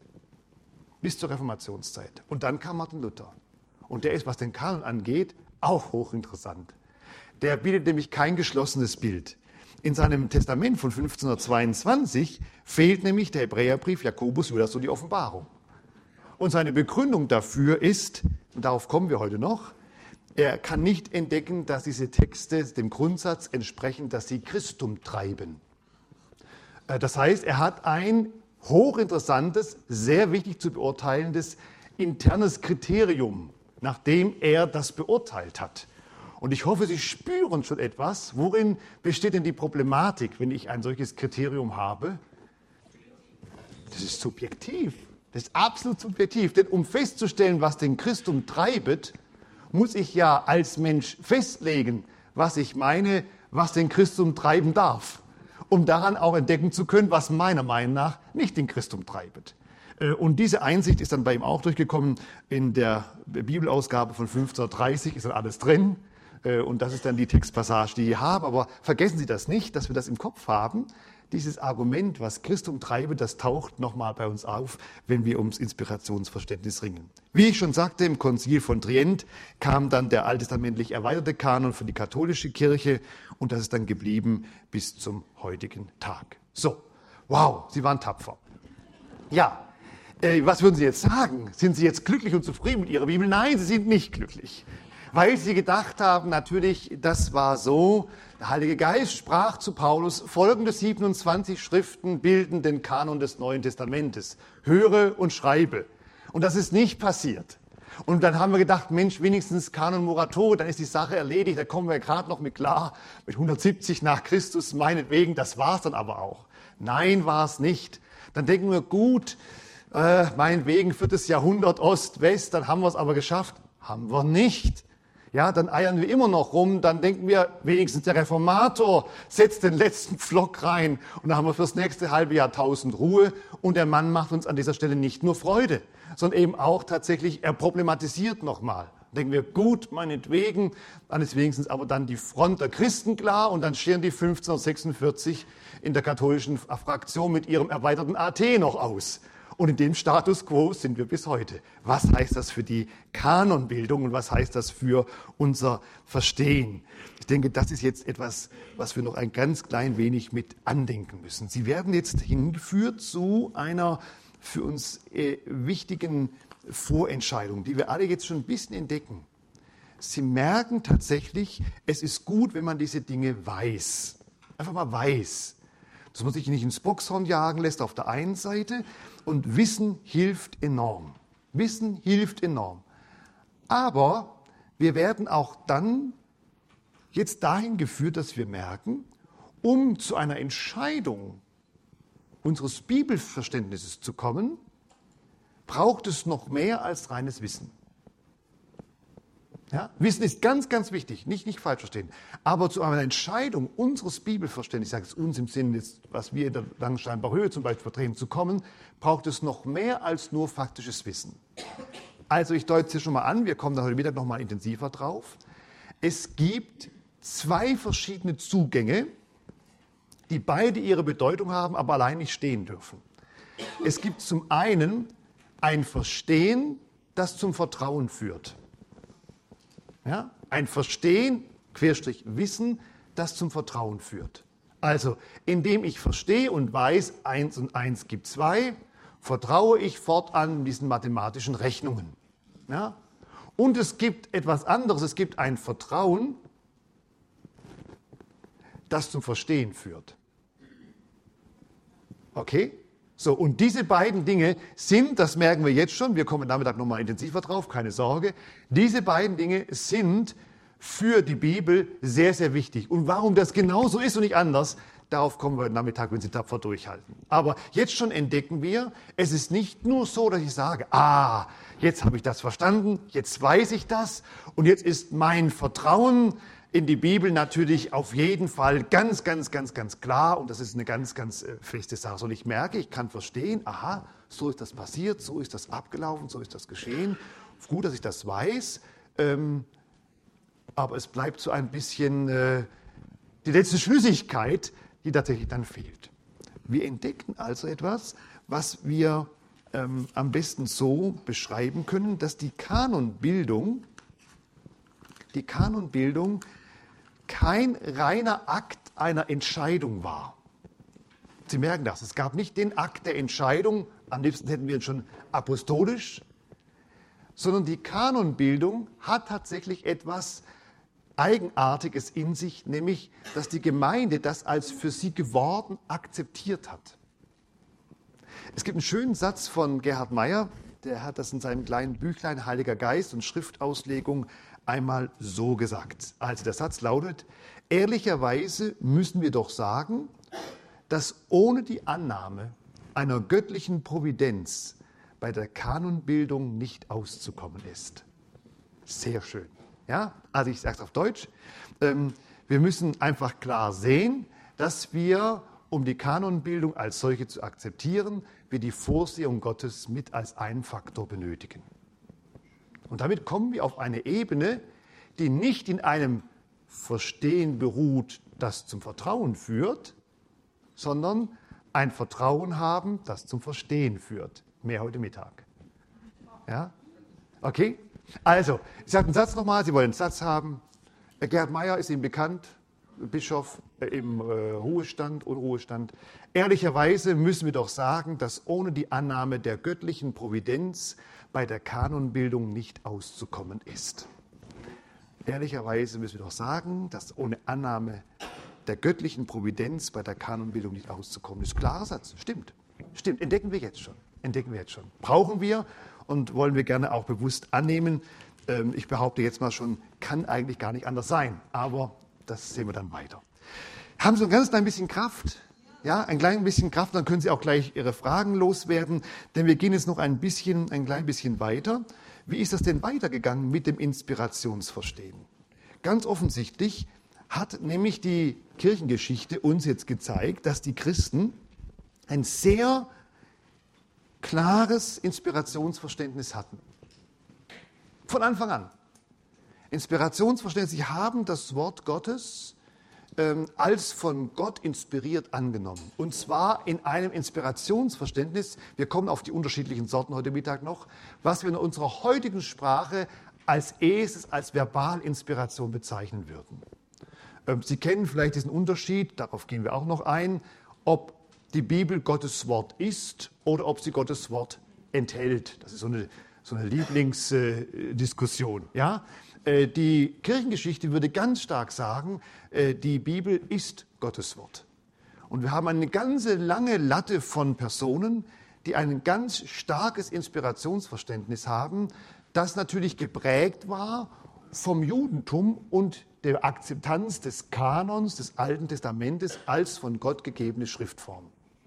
Und dann kam Martin Luther. Und der ist, was den Kanon angeht, auch hochinteressant. Der bietet nämlich kein geschlossenes Bild. In seinem Testament von 1522 fehlt nämlich der Hebräerbrief, Jakobus, Judas und die Offenbarung. Und seine Begründung dafür ist, und darauf kommen wir heute noch, er kann nicht entdecken, dass diese Texte dem Grundsatz entsprechen, dass sie Christum treiben. Das heißt, er hat ein hochinteressantes, sehr wichtig zu beurteilendes internes Kriterium, nach dem er das beurteilt hat. Und ich hoffe, Sie spüren schon etwas. Worin besteht denn die Problematik, wenn ich ein solches Kriterium habe? Das ist subjektiv. Das ist absolut subjektiv. Denn um festzustellen, was den Christum treibet, muss ich ja als Mensch festlegen, was ich meine, was den Christum treiben darf. Um daran auch entdecken zu können, was meiner Meinung nach nicht den Christum treibet. Und diese Einsicht ist dann bei ihm auch durchgekommen. In der Bibelausgabe von 1530 ist dann alles drin. Und das ist dann die Textpassage, die ich habe. Aber vergessen Sie das nicht, dass wir das im Kopf haben. Dieses Argument, was Christum treibe, das taucht nochmal bei uns auf, wenn wir ums Inspirationsverständnis ringen. Wie ich schon sagte, im Konzil von Trient kam dann der alttestamentlich erweiterte Kanon für die katholische Kirche und das ist dann geblieben bis zum heutigen Tag. So, wow, Sie waren tapfer. Ja, was würden Sie jetzt sagen? Sind Sie jetzt glücklich und zufrieden mit Ihrer Bibel? Nein, Sie sind nicht glücklich. Weil Sie gedacht haben, natürlich, das war so, der Heilige Geist sprach zu Paulus, folgende 27 Schriften bilden den Kanon des Neuen Testamentes. Höre und schreibe. Und das ist nicht passiert. Und dann haben wir gedacht, Mensch, wenigstens Kanon Muratori, dann ist die Sache erledigt, da kommen wir gerade noch mit klar, mit 170 nach Christus, meinetwegen, das war es dann aber auch. Nein, war es nicht. Dann denken wir, gut, meinetwegen 4. Jahrhundert, Ost, West, dann haben wir es aber geschafft. Haben wir nicht. Ja, dann eiern wir immer noch rum, dann denken wir, wenigstens der Reformator setzt den letzten Pflock rein und dann haben wir fürs nächste halbe Jahrtausend Ruhe und der Mann macht uns an dieser Stelle nicht nur Freude, sondern eben auch tatsächlich, er problematisiert nochmal. Denken wir, gut, meinetwegen, dann ist wenigstens aber dann die Front der Christen klar und dann scheren die 1546 in der katholischen Fraktion mit ihrem erweiterten AT noch aus. Und in dem Status quo sind wir bis heute. Was heißt das für die Kanonbildung und was heißt das für unser Verstehen? Ich denke, das ist jetzt etwas, was wir noch ein ganz klein wenig mit andenken müssen. Sie werden jetzt hingeführt zu einer für uns wichtigen Vorentscheidung, die wir alle jetzt schon ein bisschen entdecken. Sie merken tatsächlich, es ist gut, wenn man diese Dinge weiß. Einfach mal weiß. Dass man sich nicht ins Boxhorn jagen lässt auf der einen Seite. Und Wissen hilft enorm. Wissen hilft enorm. Aber wir werden auch dann jetzt dahin geführt, dass wir merken, um zu einer Entscheidung unseres Bibelverständnisses zu kommen, braucht es noch mehr als reines Wissen. Ja? Wissen ist ganz, ganz wichtig, nicht falsch verstehen. Aber zu einer Entscheidung unseres Bibelverständnisses, ich sage es uns im Sinne, was wir in der Langensteinbacher Höhe zum Beispiel vertreten, zu kommen, braucht es noch mehr als nur faktisches Wissen. Also ich deute es hier schon mal an, wir kommen da heute Mittag noch mal intensiver drauf. Es gibt zwei verschiedene Zugänge, die beide ihre Bedeutung haben, aber allein nicht stehen dürfen. Es gibt zum einen ein Verstehen, das zum Vertrauen führt. Ja? Ein Verstehen, Querstrich Wissen, das zum Vertrauen führt. Also, indem ich verstehe und weiß, 1 und 1 gibt 2, vertraue ich fortan diesen mathematischen Rechnungen. Ja? Und es gibt etwas anderes, es gibt ein Vertrauen, das zum Verstehen führt. Okay? So, und diese beiden Dinge sind, das merken wir jetzt schon, wir kommen Nachmittag nochmal intensiver drauf, keine Sorge, diese beiden Dinge sind für die Bibel sehr, sehr wichtig. Und warum das genauso ist und nicht anders, darauf kommen wir heute Nachmittag, wenn Sie tapfer durchhalten. Aber jetzt schon entdecken wir, es ist nicht nur so, dass ich sage, jetzt habe ich das verstanden, jetzt weiß ich das und jetzt ist mein Vertrauen in die Bibel natürlich auf jeden Fall ganz, ganz, ganz, ganz klar und das ist eine ganz, ganz feste Sache. Und ich merke, ich kann verstehen, aha, so ist das passiert, so ist das abgelaufen, so ist das geschehen. Gut, dass ich das weiß, aber es bleibt so ein bisschen die letzte Schlüssigkeit, die tatsächlich dann fehlt. Wir entdecken also etwas, was wir am besten so beschreiben können, dass die Kanonbildung kein reiner Akt einer Entscheidung war. Sie merken das, es gab nicht den Akt der Entscheidung, am liebsten hätten wir ihn schon apostolisch, sondern die Kanonbildung hat tatsächlich etwas Eigenartiges in sich, nämlich, dass die Gemeinde das als für sie geworden akzeptiert hat. Es gibt einen schönen Satz von Gerhard Meyer, der hat das in seinem kleinen Büchlein Heiliger Geist und Schriftauslegung einmal so gesagt. Also der Satz lautet, ehrlicherweise müssen wir doch sagen, dass ohne die Annahme einer göttlichen Providenz bei der Kanonbildung nicht auszukommen ist. Sehr schön. Ja? Also ich sage es auf Deutsch. Wir müssen einfach klar sehen, dass wir, um die Kanonbildung als solche zu akzeptieren, wir die Vorsehung Gottes mit als einen Faktor benötigen. Und damit kommen wir auf eine Ebene, die nicht in einem Verstehen beruht, das zum Vertrauen führt, sondern ein Vertrauen haben, das zum Verstehen führt. Mehr heute Mittag. Ja? Okay? Also, ich sage den Satz nochmal, Sie wollen einen Satz haben. Gerhard Meyer ist Ihnen bekannt, Bischof im Ruhestand, Unruhestand. Ehrlicherweise müssen wir doch sagen, dass ohne die Annahme der göttlichen Providenz bei der Kanonbildung nicht auszukommen ist. Ehrlicherweise müssen wir doch sagen, dass ohne Annahme der göttlichen Providenz bei der Kanonbildung nicht auszukommen ist. Klarer Satz, stimmt. Stimmt, entdecken wir jetzt schon. Brauchen wir und wollen wir gerne auch bewusst annehmen. Ich behaupte jetzt mal schon, kann eigentlich gar nicht anders sein. Aber das sehen wir dann weiter. Haben Sie ein ganz klein bisschen Kraft? Ja, ein klein bisschen Kraft, dann können Sie auch gleich Ihre Fragen loswerden, denn wir gehen jetzt noch ein klein bisschen weiter. Wie ist das denn weitergegangen mit dem Inspirationsverstehen? Ganz offensichtlich hat nämlich die Kirchengeschichte uns jetzt gezeigt, dass die Christen ein sehr klares Inspirationsverständnis hatten. Von Anfang an. Inspirationsverständnis, sie haben das Wort Gottes als von Gott inspiriert angenommen. Und zwar in einem Inspirationsverständnis, wir kommen auf die unterschiedlichen Sorten heute Mittag noch, was wir in unserer heutigen Sprache als erstes als Verbalinspiration bezeichnen würden. Sie kennen vielleicht diesen Unterschied, darauf gehen wir auch noch ein, ob die Bibel Gottes Wort ist oder ob sie Gottes Wort enthält. Das ist so eine Lieblingsdiskussion. Ja? Die Kirchengeschichte würde ganz stark sagen, die Bibel ist Gottes Wort. Und wir haben eine ganze lange Latte von Personen, die ein ganz starkes Inspirationsverständnis haben, das natürlich geprägt war vom Judentum und der Akzeptanz des Kanons des Alten Testamentes als von Gott gegebene Schriftform.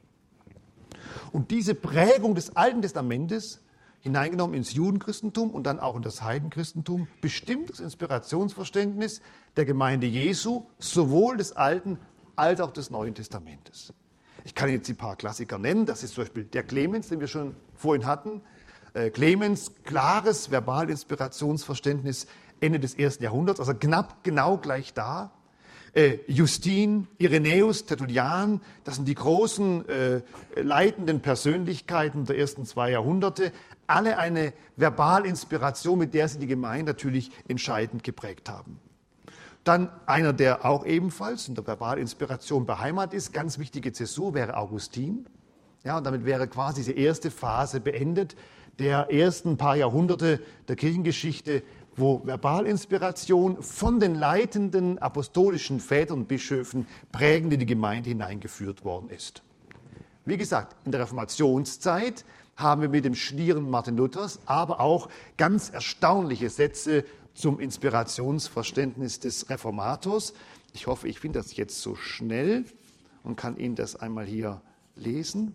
Und diese Prägung des Alten Testamentes, hineingenommen ins Judenchristentum und dann auch in das Heidenchristentum, bestimmt das Inspirationsverständnis der Gemeinde Jesu, sowohl des Alten als auch des Neuen Testamentes. Ich kann jetzt ein paar Klassiker nennen, das ist zum Beispiel der Clemens, den wir schon vorhin hatten. Clemens, klares Verbalinspirationsverständnis Ende des 1. Jahrhunderts, also knapp genau gleich da. Justin, Irenäus, Tertullian, das sind die großen leitenden Persönlichkeiten der ersten 2 Jahrhunderte, alle eine Verbalinspiration, mit der sie die Gemeinde natürlich entscheidend geprägt haben. Dann einer, der auch ebenfalls in der Verbalinspiration beheimatet ist, ganz wichtige Zäsur wäre Augustin. Ja, und damit wäre quasi diese erste Phase beendet, der ersten paar Jahrhunderte der Kirchengeschichte, wo Verbalinspiration von den leitenden apostolischen Vätern und Bischöfen prägend in die Gemeinde hineingeführt worden ist. Wie gesagt, in der Reformationszeit haben wir mit dem Schlieren Martin Luthers aber auch ganz erstaunliche Sätze zum Inspirationsverständnis des Reformators. Ich hoffe, ich finde das jetzt so schnell und kann Ihnen das einmal hier lesen.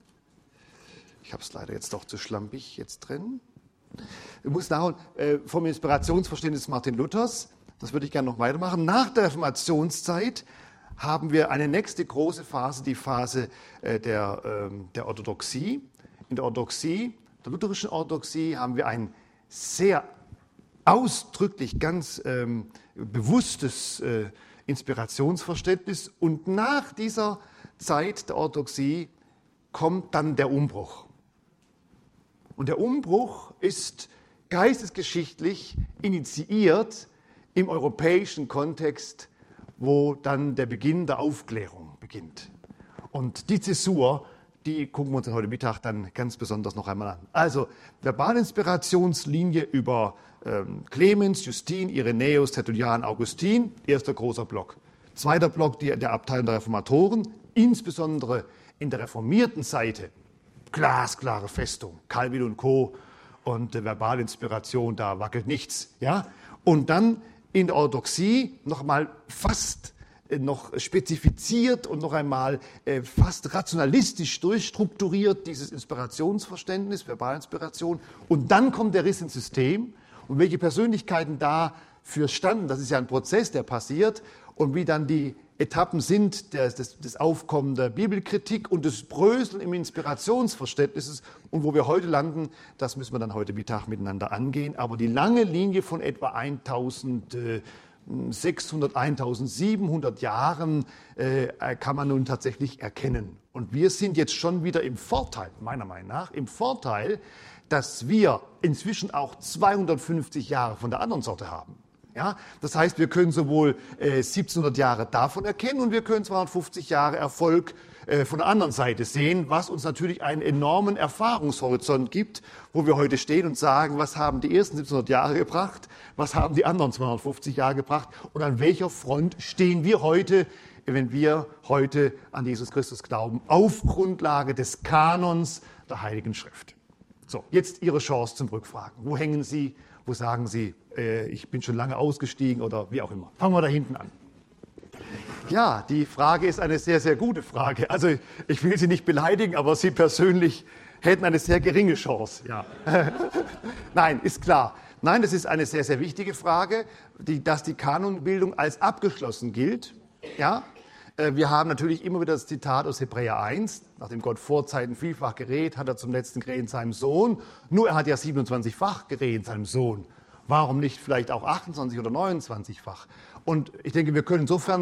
Ich habe es leider jetzt doch zu schlampig jetzt drin. Ich muss nachholen vom Inspirationsverständnis Martin Luthers, das würde ich gerne noch weitermachen. Nach der Reformationszeit haben wir eine nächste große Phase, die Phase der Orthodoxie. In der Orthodoxie, der lutherischen Orthodoxie, haben wir ein sehr ausdrücklich ganz bewusstes Inspirationsverständnis. Und nach dieser Zeit der Orthodoxie kommt dann der Umbruch. Und der Umbruch ist geistesgeschichtlich initiiert im europäischen Kontext, wo dann der Beginn der Aufklärung beginnt. Und die Zäsur, die gucken wir uns heute Mittag dann ganz besonders noch einmal an. Also Verbalinspirationslinie über Clemens, Justin, Irenäus, Tertullian, Augustin, erster großer Block. Zweiter Block, der Abteilung der Reformatoren, insbesondere in der reformierten Seite, glasklare Festung, Calvin und Co. und Verbalinspiration, da wackelt nichts. Ja? Und dann in der Orthodoxie noch einmal fast noch spezifiziert und noch einmal fast rationalistisch durchstrukturiert, dieses Inspirationsverständnis, Verbalinspiration. Und dann kommt der Riss ins System und welche Persönlichkeiten dafür standen, das ist ja ein Prozess, der passiert, und wie dann die Etappen sind des Aufkommen der Bibelkritik und des Bröseln im Inspirationsverständnisses. Und wo wir heute landen, das müssen wir dann heute Mittag miteinander angehen. Aber die lange Linie von etwa 1600, 1700 Jahren kann man nun tatsächlich erkennen. Und wir sind jetzt schon wieder im Vorteil, meiner Meinung nach, im Vorteil, dass wir inzwischen auch 250 Jahre von der anderen Sorte haben. Ja, das heißt, wir können sowohl 1700 Jahre davon erkennen und wir können 250 Jahre Erfolg von der anderen Seite sehen, was uns natürlich einen enormen Erfahrungshorizont gibt, wo wir heute stehen und sagen, was haben die ersten 1700 Jahre gebracht, was haben die anderen 250 Jahre gebracht und an welcher Front stehen wir heute, wenn wir heute an Jesus Christus glauben, auf Grundlage des Kanons der Heiligen Schrift. So, jetzt Ihre Chance zum Rückfragen. Wo hängen Sie? Wo sagen Sie, ich bin schon lange ausgestiegen oder wie auch immer. Fangen wir da hinten an. Ja, die Frage ist eine sehr, sehr gute Frage. Also ich will Sie nicht beleidigen, aber Sie persönlich hätten eine sehr geringe Chance. Ja. Nein, ist klar. Nein, das ist eine sehr, sehr wichtige Frage, dass die Kanonbildung als abgeschlossen gilt. Ja. Wir haben natürlich immer wieder das Zitat aus Hebräer 1, nachdem Gott vor Zeiten vielfach geredet, hat er zum letzten geredet in seinem Sohn. Nur er hat ja 27-fach geredet in seinem Sohn. Warum nicht vielleicht auch 28 oder 29-fach? Und ich denke, wir können insofern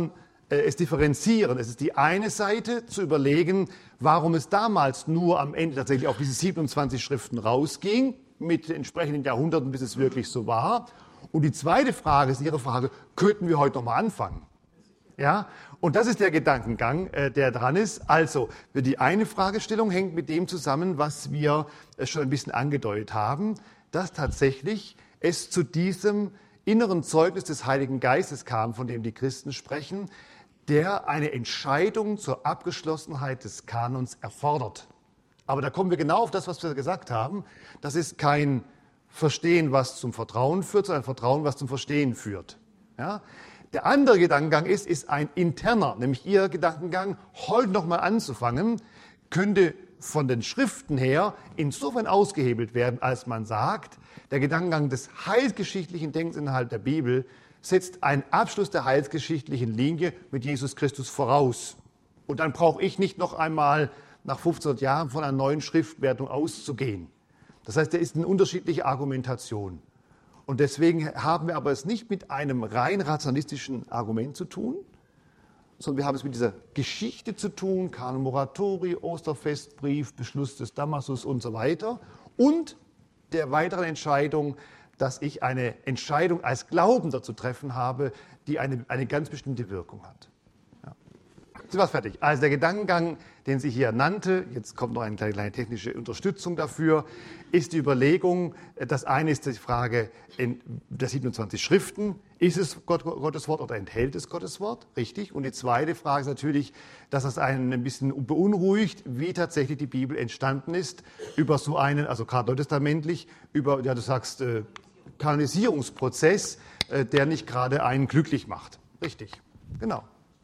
es differenzieren. Es ist die eine Seite, zu überlegen, warum es damals nur am Ende tatsächlich auf diese 27 Schriften rausging, mit entsprechenden Jahrhunderten, bis es wirklich so war. Und die zweite Frage ist Ihre Frage, könnten wir heute nochmal anfangen? Ja? Und das ist der Gedankengang, der dran ist. Also, die eine Fragestellung hängt mit dem zusammen, was wir schon ein bisschen angedeutet haben, dass tatsächlich es zu diesem inneren Zeugnis des Heiligen Geistes kam, von dem die Christen sprechen, der eine Entscheidung zur Abgeschlossenheit des Kanons erfordert. Aber da kommen wir genau auf das, was wir gesagt haben. Das ist kein Verstehen, was zum Vertrauen führt, sondern ein Vertrauen, was zum Verstehen führt. Ja? Der andere Gedankengang ist ein interner, nämlich Ihr Gedankengang, heute nochmal anzufangen, könnte von den Schriften her insofern ausgehebelt werden, als man sagt, der Gedankengang des heilsgeschichtlichen Denkens innerhalb der Bibel setzt einen Abschluss der heilsgeschichtlichen Linie mit Jesus Christus voraus. Und dann brauche ich nicht noch einmal nach 1500 Jahren von einer neuen Schriftwertung auszugehen. Das heißt, da ist eine unterschiedliche Argumentation. Und deswegen haben wir aber es nicht mit einem rein rationalistischen Argument zu tun, sondern wir haben es mit dieser Geschichte zu tun, Kanon Moratori, Osterfestbrief, Beschluss des Damasus und so weiter. Und der weiteren Entscheidung, dass ich eine Entscheidung als Glaubender zu treffen habe, die eine ganz bestimmte Wirkung hat. Ja. Sind wir fertig? Also der Gedankengang, den sie hier nannte, jetzt kommt noch eine kleine technische Unterstützung dafür, ist die Überlegung, das eine ist die Frage der 27 Schriften, ist es Gottes Wort oder enthält es Gottes Wort? Richtig. Und die zweite Frage ist natürlich, dass das einen ein bisschen beunruhigt, wie tatsächlich die Bibel entstanden ist, über so einen, also gerade neutestamentlich, über, ja du sagst, Kanonisierungsprozess, der nicht gerade einen glücklich macht. Richtig, genau.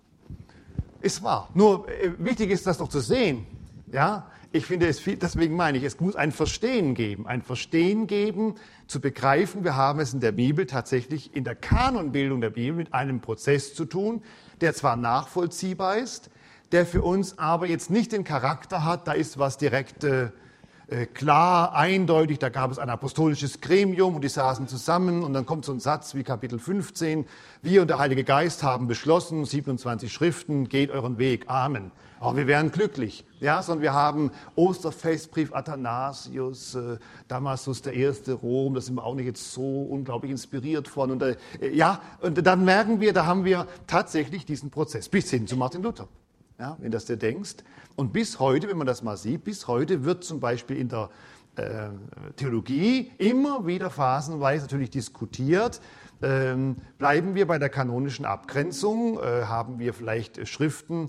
Ist wahr. Nur wichtig ist das doch zu sehen. Ja? Ich finde es viel, deswegen meine ich, es muss ein Verstehen geben, zu begreifen, wir haben es in der Bibel tatsächlich in der Kanonbildung der Bibel mit einem Prozess zu tun, der zwar nachvollziehbar ist, der für uns aber jetzt nicht den Charakter hat, da ist was direkt klar, eindeutig, da gab es ein apostolisches Gremium und die saßen zusammen und dann kommt so ein Satz wie Kapitel 15, wir und der Heilige Geist haben beschlossen, 27 Schriften, geht euren Weg, Amen. Aber wir wären glücklich, ja, sondern wir haben Osterfestbrief Athanasius, Damasus der Erste, Rom, da sind wir auch nicht jetzt so unglaublich inspiriert von und ja, und dann merken wir, da haben wir tatsächlich diesen Prozess bis hin zu Martin Luther. Ja, wenn das du denkst. Und bis heute, wenn man das mal sieht, bis heute wird zum Beispiel in der Theologie immer wieder phasenweise natürlich diskutiert. Bleiben wir bei der kanonischen Abgrenzung? Haben wir vielleicht Schriften,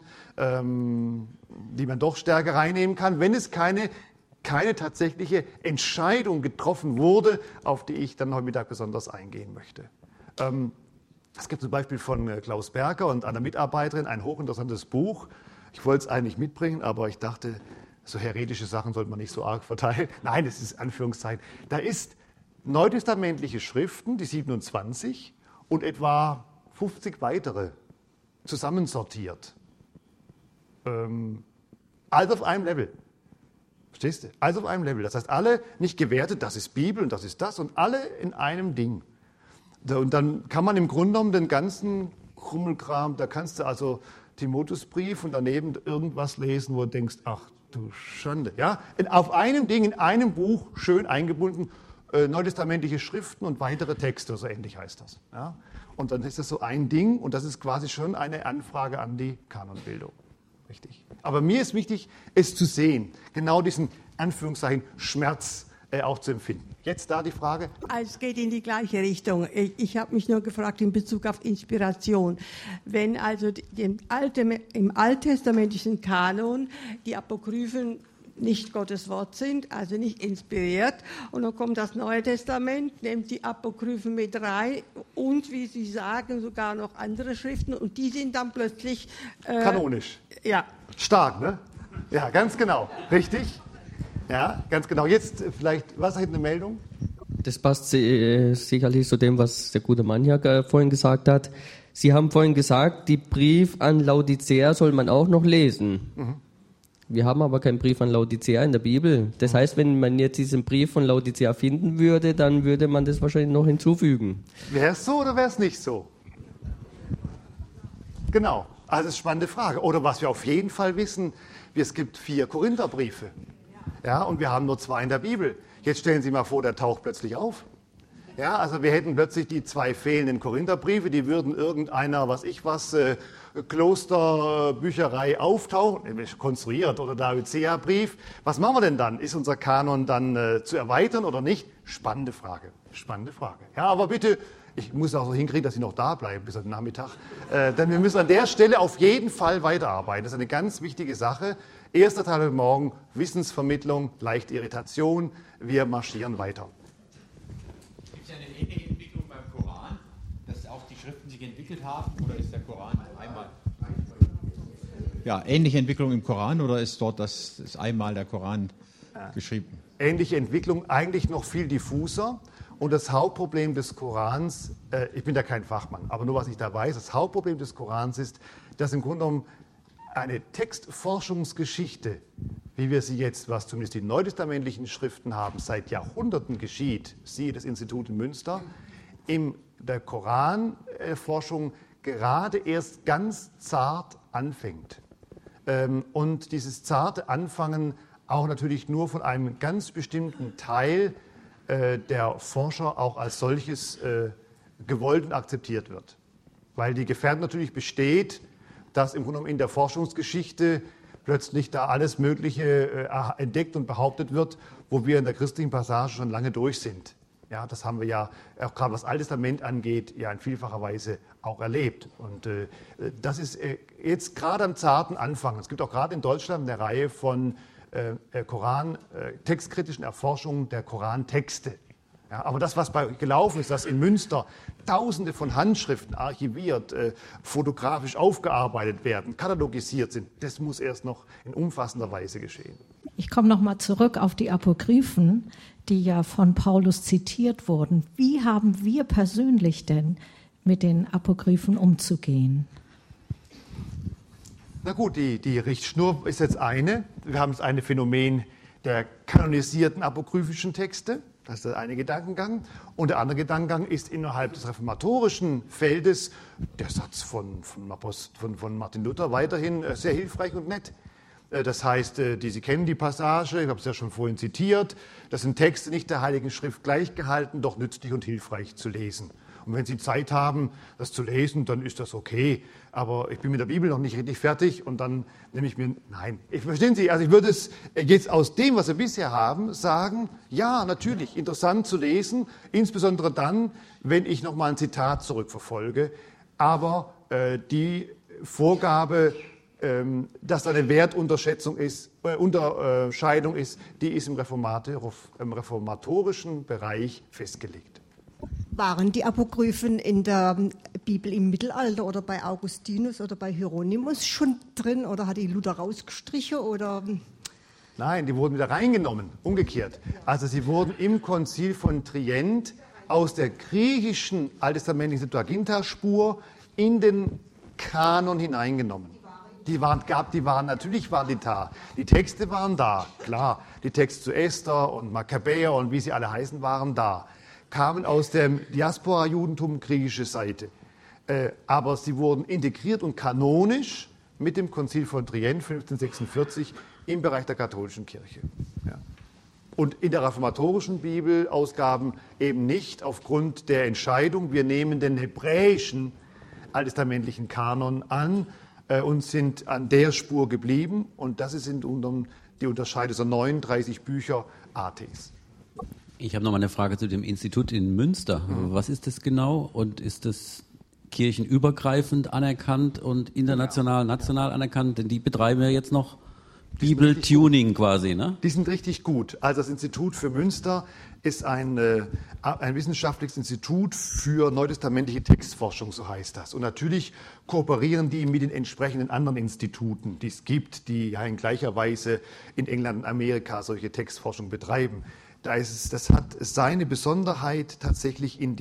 die man doch stärker reinnehmen kann, wenn es keine tatsächliche Entscheidung getroffen wurde, auf die ich dann heute Mittag besonders eingehen möchte. Es gibt zum Beispiel von Klaus Berger und einer Mitarbeiterin ein hochinteressantes Buch. Ich wollte es eigentlich mitbringen, aber ich dachte, so heretische Sachen sollte man nicht so arg verteilen. Nein, das ist Anführungszeichen. Da ist neutestamentliche Schriften, die 27, und etwa 50 weitere zusammensortiert. Alles auf einem Level. Verstehst du? Alles auf einem Level. Das heißt, alle nicht gewertet, das ist Bibel und das ist das, und alle in einem Ding. Und dann kann man im Grunde genommen den ganzen Krummelkram, da kannst du also Timotheusbrief und daneben irgendwas lesen, wo du denkst, ach du Schande. Ja? Auf einem Ding, in einem Buch, schön eingebunden, neutestamentliche Schriften und weitere Texte, so ähnlich heißt das. Ja? Und dann ist das so ein Ding und das ist quasi schon eine Anfrage an die Kanonbildung. Richtig. Aber mir ist wichtig, es zu sehen, genau diesen Anführungszeichen Schmerz auch zu empfinden. Jetzt da die Frage. Also es geht in die gleiche Richtung. Ich habe mich nur gefragt in Bezug auf Inspiration. Wenn also im alttestamentlichen Kanon die Apokryphen nicht Gottes Wort sind, also nicht inspiriert, und dann kommt das Neue Testament, nimmt die Apokryphen mit rein und, wie Sie sagen, sogar noch andere Schriften, und die sind dann plötzlich kanonisch. Ja. Stark, ne? Ja, ganz genau. Richtig? Ja, ganz genau. Jetzt vielleicht, was hat eine Meldung? Das passt sicherlich zu dem, was der gute Mann hier vorhin gesagt hat. Sie haben vorhin gesagt, die Brief an Laodicea soll man auch noch lesen. Mhm. Wir haben aber keinen Brief an Laodicea in der Bibel. Das heißt, wenn man jetzt diesen Brief von Laodicea finden würde, dann würde man das wahrscheinlich noch hinzufügen. Wäre es so oder wäre es nicht so? Genau. Also das ist eine spannende Frage. Oder was wir auf jeden Fall wissen, es gibt 4 Korintherbriefe. Ja, und wir haben nur 2 in der Bibel. Jetzt stellen Sie mal vor, der taucht plötzlich auf. Ja, also wir hätten plötzlich die 2 fehlenden Korintherbriefe, die würden irgendeiner, Klosterbücherei auftauchen, konstruiert, oder Laodicea-Brief. Was machen wir denn dann? Ist unser Kanon dann zu erweitern oder nicht? Spannende Frage. Ja, aber bitte, ich muss auch so hinkriegen, dass Sie noch da bleiben bis heute Nachmittag. Denn wir müssen an der Stelle auf jeden Fall weiterarbeiten. Das ist eine ganz wichtige Sache. Erster Teil heute Morgen, Wissensvermittlung, leichte Irritation. Wir marschieren weiter. Gibt es eine ähnliche Entwicklung beim Koran, dass auch die Schriften sich entwickelt haben, oder ist der Koran einmal? Ja, ähnliche Entwicklung im Koran, oder ist dort das einmal der Koran geschrieben? Ähnliche Entwicklung, eigentlich noch viel diffuser. Und das Hauptproblem des Korans, ich bin da kein Fachmann, aber nur was ich da weiß, das Hauptproblem des Korans ist, dass im Grunde genommen eine Textforschungsgeschichte, wie wir sie jetzt, was zumindest die neutestamentlichen Schriften haben, seit Jahrhunderten geschieht, siehe das Institut in Münster, in der Koranforschung gerade erst ganz zart anfängt. Und dieses zarte Anfangen auch natürlich nur von einem ganz bestimmten Teil der Forscher auch als solches gewollt und akzeptiert wird. Weil die Gefährdung natürlich besteht, dass im Grunde genommen in der Forschungsgeschichte plötzlich da alles Mögliche entdeckt und behauptet wird, wo wir in der christlichen Passage schon lange durch sind. Ja, das haben wir ja auch gerade was Altes Testament angeht, ja in vielfacher Weise auch erlebt. Und das ist jetzt gerade am zarten Anfang. Es gibt auch gerade in Deutschland eine Reihe von textkritischen Erforschungen der Korantexte. Ja, aber das, was gelaufen ist, dass in Münster Tausende von Handschriften archiviert, fotografisch aufgearbeitet werden, katalogisiert sind, das muss erst noch in umfassender Weise geschehen. Ich komme noch mal zurück auf die Apokryphen, die ja von Paulus zitiert wurden. Wie haben wir persönlich denn mit den Apokryphen umzugehen? Na gut, die Richtschnur ist jetzt eine. Wir haben das eine Phänomen der kanonisierten apokryphischen Texte. Das ist der eine Gedankengang. Und der andere Gedankengang ist innerhalb des reformatorischen Feldes der Satz von Martin Luther weiterhin sehr hilfreich und nett. Das heißt, Sie kennen die Passage, ich habe es ja schon vorhin zitiert, das sind Texte nicht der Heiligen Schrift gleichgehalten, doch nützlich und hilfreich zu lesen. Und wenn Sie Zeit haben, das zu lesen, dann ist das okay. Aber ich bin mit der Bibel noch nicht richtig fertig und dann nehme ich mir, nein. Verstehen Sie, also ich würde es jetzt aus dem, was wir bisher haben, sagen, ja, natürlich, interessant zu lesen, insbesondere dann, wenn ich nochmal ein Zitat zurückverfolge. Aber die Vorgabe, dass da eine Wertunterscheidung ist, die ist im reformatorischen Bereich festgelegt. Waren die Apokryphen in der Bibel im Mittelalter oder bei Augustinus oder bei Hieronymus schon drin oder hat die Luther rausgestrichen? Oder? Nein, die wurden wieder reingenommen, umgekehrt. Also sie wurden im Konzil von Trient aus der griechischen alttestamentlichen Septuaginta-Spur in den Kanon hineingenommen. Natürlich waren die da. Die Texte waren da, klar. Die Texte zu Esther und Makkabäer und wie sie alle heißen, waren da. Kamen aus dem Diaspora-Judentum, griechische Seite. Aber sie wurden integriert und kanonisch mit dem Konzil von Trient 1546 im Bereich der katholischen Kirche. Ja. Und in der reformatorischen Bibelausgaben eben nicht aufgrund der Entscheidung, wir nehmen den hebräischen alttestamentlichen Kanon an und sind an der Spur geblieben. Und das ist die Unterscheidung, so 39 Bücher ATs. Ich habe noch mal eine Frage zu dem Institut in Münster. Was ist das genau und ist das kirchenübergreifend anerkannt und international, national anerkannt? Denn die betreiben ja jetzt noch Bibeltuning quasi, ne? Die sind richtig gut. Also das Institut für Münster ist ein wissenschaftliches Institut für neutestamentliche Textforschung, so heißt das. Und natürlich kooperieren die mit den entsprechenden anderen Instituten, die es gibt, die ja in gleicher Weise in England und Amerika solche Textforschung betreiben. Das hat seine Besonderheit tatsächlich in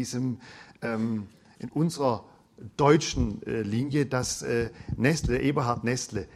unserer deutschen Linie, dass Eberhard Nestle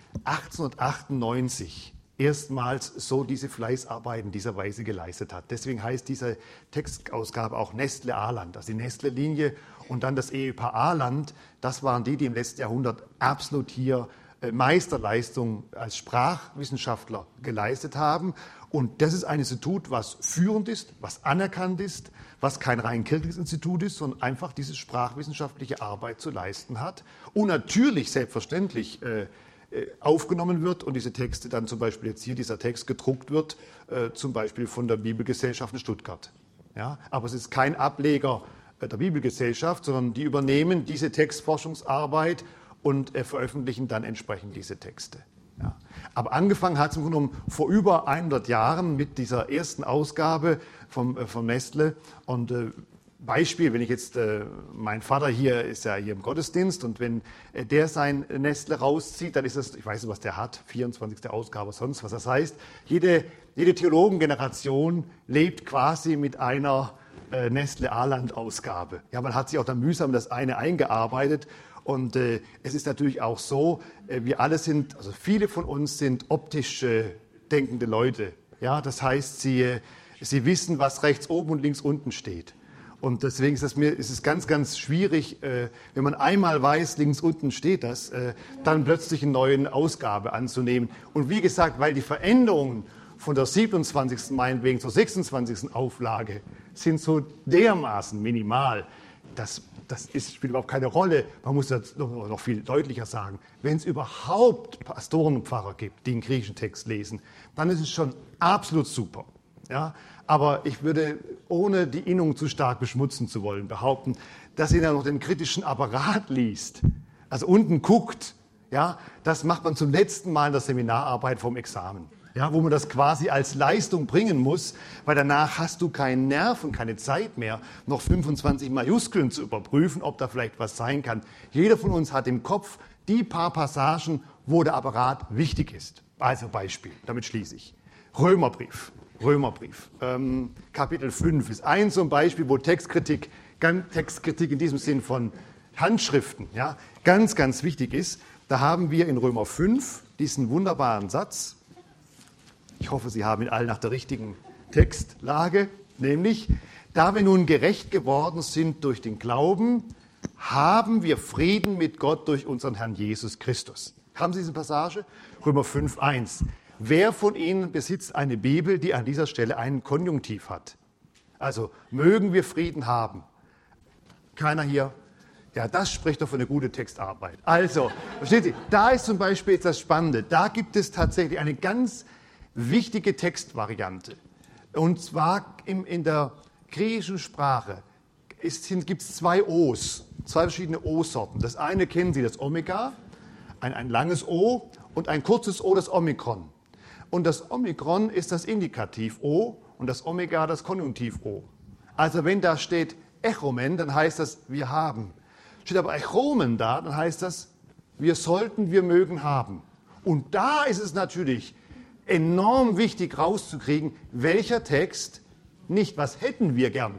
1898 erstmals so diese Fleißarbeiten dieser Weise geleistet hat. Deswegen heißt diese Textausgabe auch Nestle-Aland, also die Nestle-Linie. und dann das Ehepaar Aland, das waren die im letzten Jahrhundert absolut hier Meisterleistung als Sprachwissenschaftler geleistet haben. Und das ist ein Institut, was führend ist, was anerkannt ist, was kein rein kirchliches Institut ist, sondern einfach diese sprachwissenschaftliche Arbeit zu leisten hat. Und natürlich, selbstverständlich, aufgenommen wird und diese Texte dann zum Beispiel jetzt hier, dieser Text gedruckt wird, zum Beispiel von der Bibelgesellschaft in Stuttgart. Ja? Aber es ist kein Ableger der Bibelgesellschaft, sondern die übernehmen diese Textforschungsarbeit und veröffentlichen dann entsprechend diese Texte. Ja. Aber angefangen hat es im Grunde genommen vor über 100 Jahren mit dieser ersten Ausgabe vom Nestle. Und Beispiel, wenn ich jetzt, mein Vater hier ist ja hier im Gottesdienst und wenn der sein Nestle rauszieht, dann ist das, ich weiß nicht, was der hat, 24. Ausgabe, sonst was. Das heißt, jede Theologengeneration lebt quasi mit einer Nestle-Aland-Ausgabe. Ja, man hat sich auch dann mühsam das eine eingearbeitet. Und es ist natürlich auch so, wir alle sind, also viele von uns sind optisch denkende Leute. Ja, das heißt, sie wissen, was rechts oben und links unten steht. Und deswegen ist es ganz, ganz schwierig, wenn man einmal weiß, links unten steht das, dann plötzlich eine neue Ausgabe anzunehmen. Und wie gesagt, weil die Veränderungen von der 27. meinetwegen zur 26. Auflage sind so dermaßen minimal, das spielt überhaupt keine Rolle. Man muss das noch viel deutlicher sagen. Wenn es überhaupt Pastoren und Pfarrer gibt, die den griechischen Text lesen, dann ist es schon absolut super. Ja? Aber ich würde, ohne die Innung zu stark beschmutzen zu wollen, behaupten, dass ihr dann noch den kritischen Apparat liest, also unten guckt, ja, das macht man zum letzten Mal in der Seminararbeit vom Examen. Ja, wo man das quasi als Leistung bringen muss, weil danach hast du keinen Nerv und keine Zeit mehr, noch 25 Majuskeln zu überprüfen, ob da vielleicht was sein kann. Jeder von uns hat im Kopf die paar Passagen, wo der Apparat wichtig ist. Also Beispiel, damit schließe ich. Römerbrief, Kapitel 5 ist so ein Beispiel, wo Textkritik in diesem Sinn von Handschriften, ja, ganz, ganz wichtig ist. Da haben wir in Römer 5 diesen wunderbaren Satz. Ich hoffe, Sie haben ihn alle nach der richtigen Textlage, nämlich, da wir nun gerecht geworden sind durch den Glauben, haben wir Frieden mit Gott durch unseren Herrn Jesus Christus. Haben Sie diese Passage? Römer 5,1. Wer von Ihnen besitzt eine Bibel, die an dieser Stelle einen Konjunktiv hat? Also, mögen wir Frieden haben. Keiner hier? Ja, das spricht doch für eine gute Textarbeit. Also, verstehen Sie, da ist zum Beispiel jetzt das Spannende. Da gibt es tatsächlich eine ganz wichtige Textvariante. Und zwar in der griechischen Sprache gibt es zwei O's, zwei verschiedene O-Sorten. Das eine kennen Sie, das Omega, ein langes O und ein kurzes O, das Omikron. Und das Omikron ist das Indikativ-O und das Omega das Konjunktiv-O. Also wenn da steht Echomen, dann heißt das, wir haben. Steht aber Echomen da, dann heißt das, wir sollten, wir mögen haben. Und da ist es natürlich enorm wichtig rauszukriegen, welcher Text, nicht was hätten wir gern,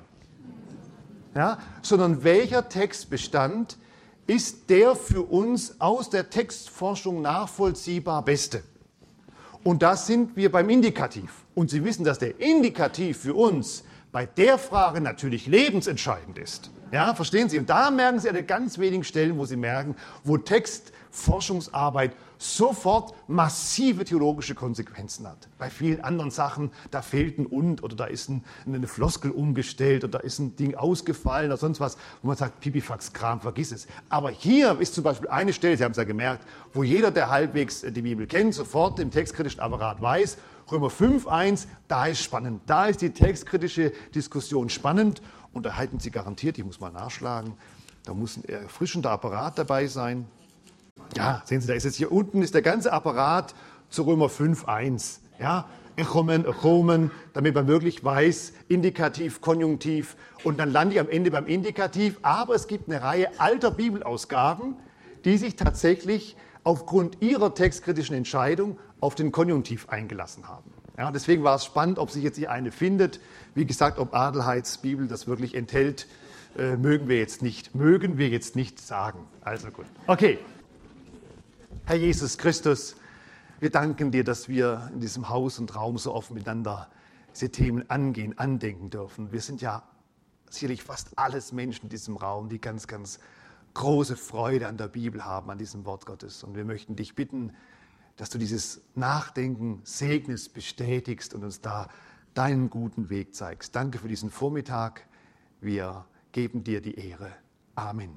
ja, sondern welcher Textbestand ist der für uns aus der Textforschung nachvollziehbar beste. Und da sind wir beim Indikativ. Und Sie wissen, dass der Indikativ für uns bei der Frage natürlich lebensentscheidend ist. Ja, verstehen Sie? Und da merken Sie an den ganz wenigen Stellen, wo Sie merken, wo Textforschungsarbeit sofort massive theologische Konsequenzen hat. Bei vielen anderen Sachen, da fehlt ein Und oder da ist eine Floskel umgestellt oder da ist ein Ding ausgefallen oder sonst was, wo man sagt, Pipifax-Kram, vergiss es. Aber hier ist zum Beispiel eine Stelle, Sie haben es ja gemerkt, wo jeder, der halbwegs die Bibel kennt, sofort im textkritischen Apparat weiß, Römer 5,1, da ist spannend, da ist die textkritische Diskussion spannend und da halten Sie garantiert, ich muss mal nachschlagen, da muss ein erfrischender Apparat dabei sein. Ja, sehen Sie, da ist jetzt hier unten ist der ganze Apparat zu Römer 5,1. Ja, Echomen, damit man wirklich weiß, Indikativ, Konjunktiv und dann lande ich am Ende beim Indikativ. Aber es gibt eine Reihe alter Bibelausgaben, die sich tatsächlich aufgrund ihrer textkritischen Entscheidung auf den Konjunktiv eingelassen haben. Ja, deswegen war es spannend, ob sich jetzt hier eine findet. Wie gesagt, ob Adelheids Bibel das wirklich enthält, mögen wir jetzt nicht sagen. Also gut. Okay. Herr Jesus Christus, wir danken dir, dass wir in diesem Haus und Raum so offen miteinander diese Themen angehen, andenken dürfen. Wir sind ja sicherlich fast alles Menschen in diesem Raum, die ganz, ganz große Freude an der Bibel haben, an diesem Wort Gottes. Und wir möchten dich bitten, dass du dieses Nachdenken segnest, bestätigst und uns da deinen guten Weg zeigst. Danke für diesen Vormittag. Wir geben dir die Ehre. Amen.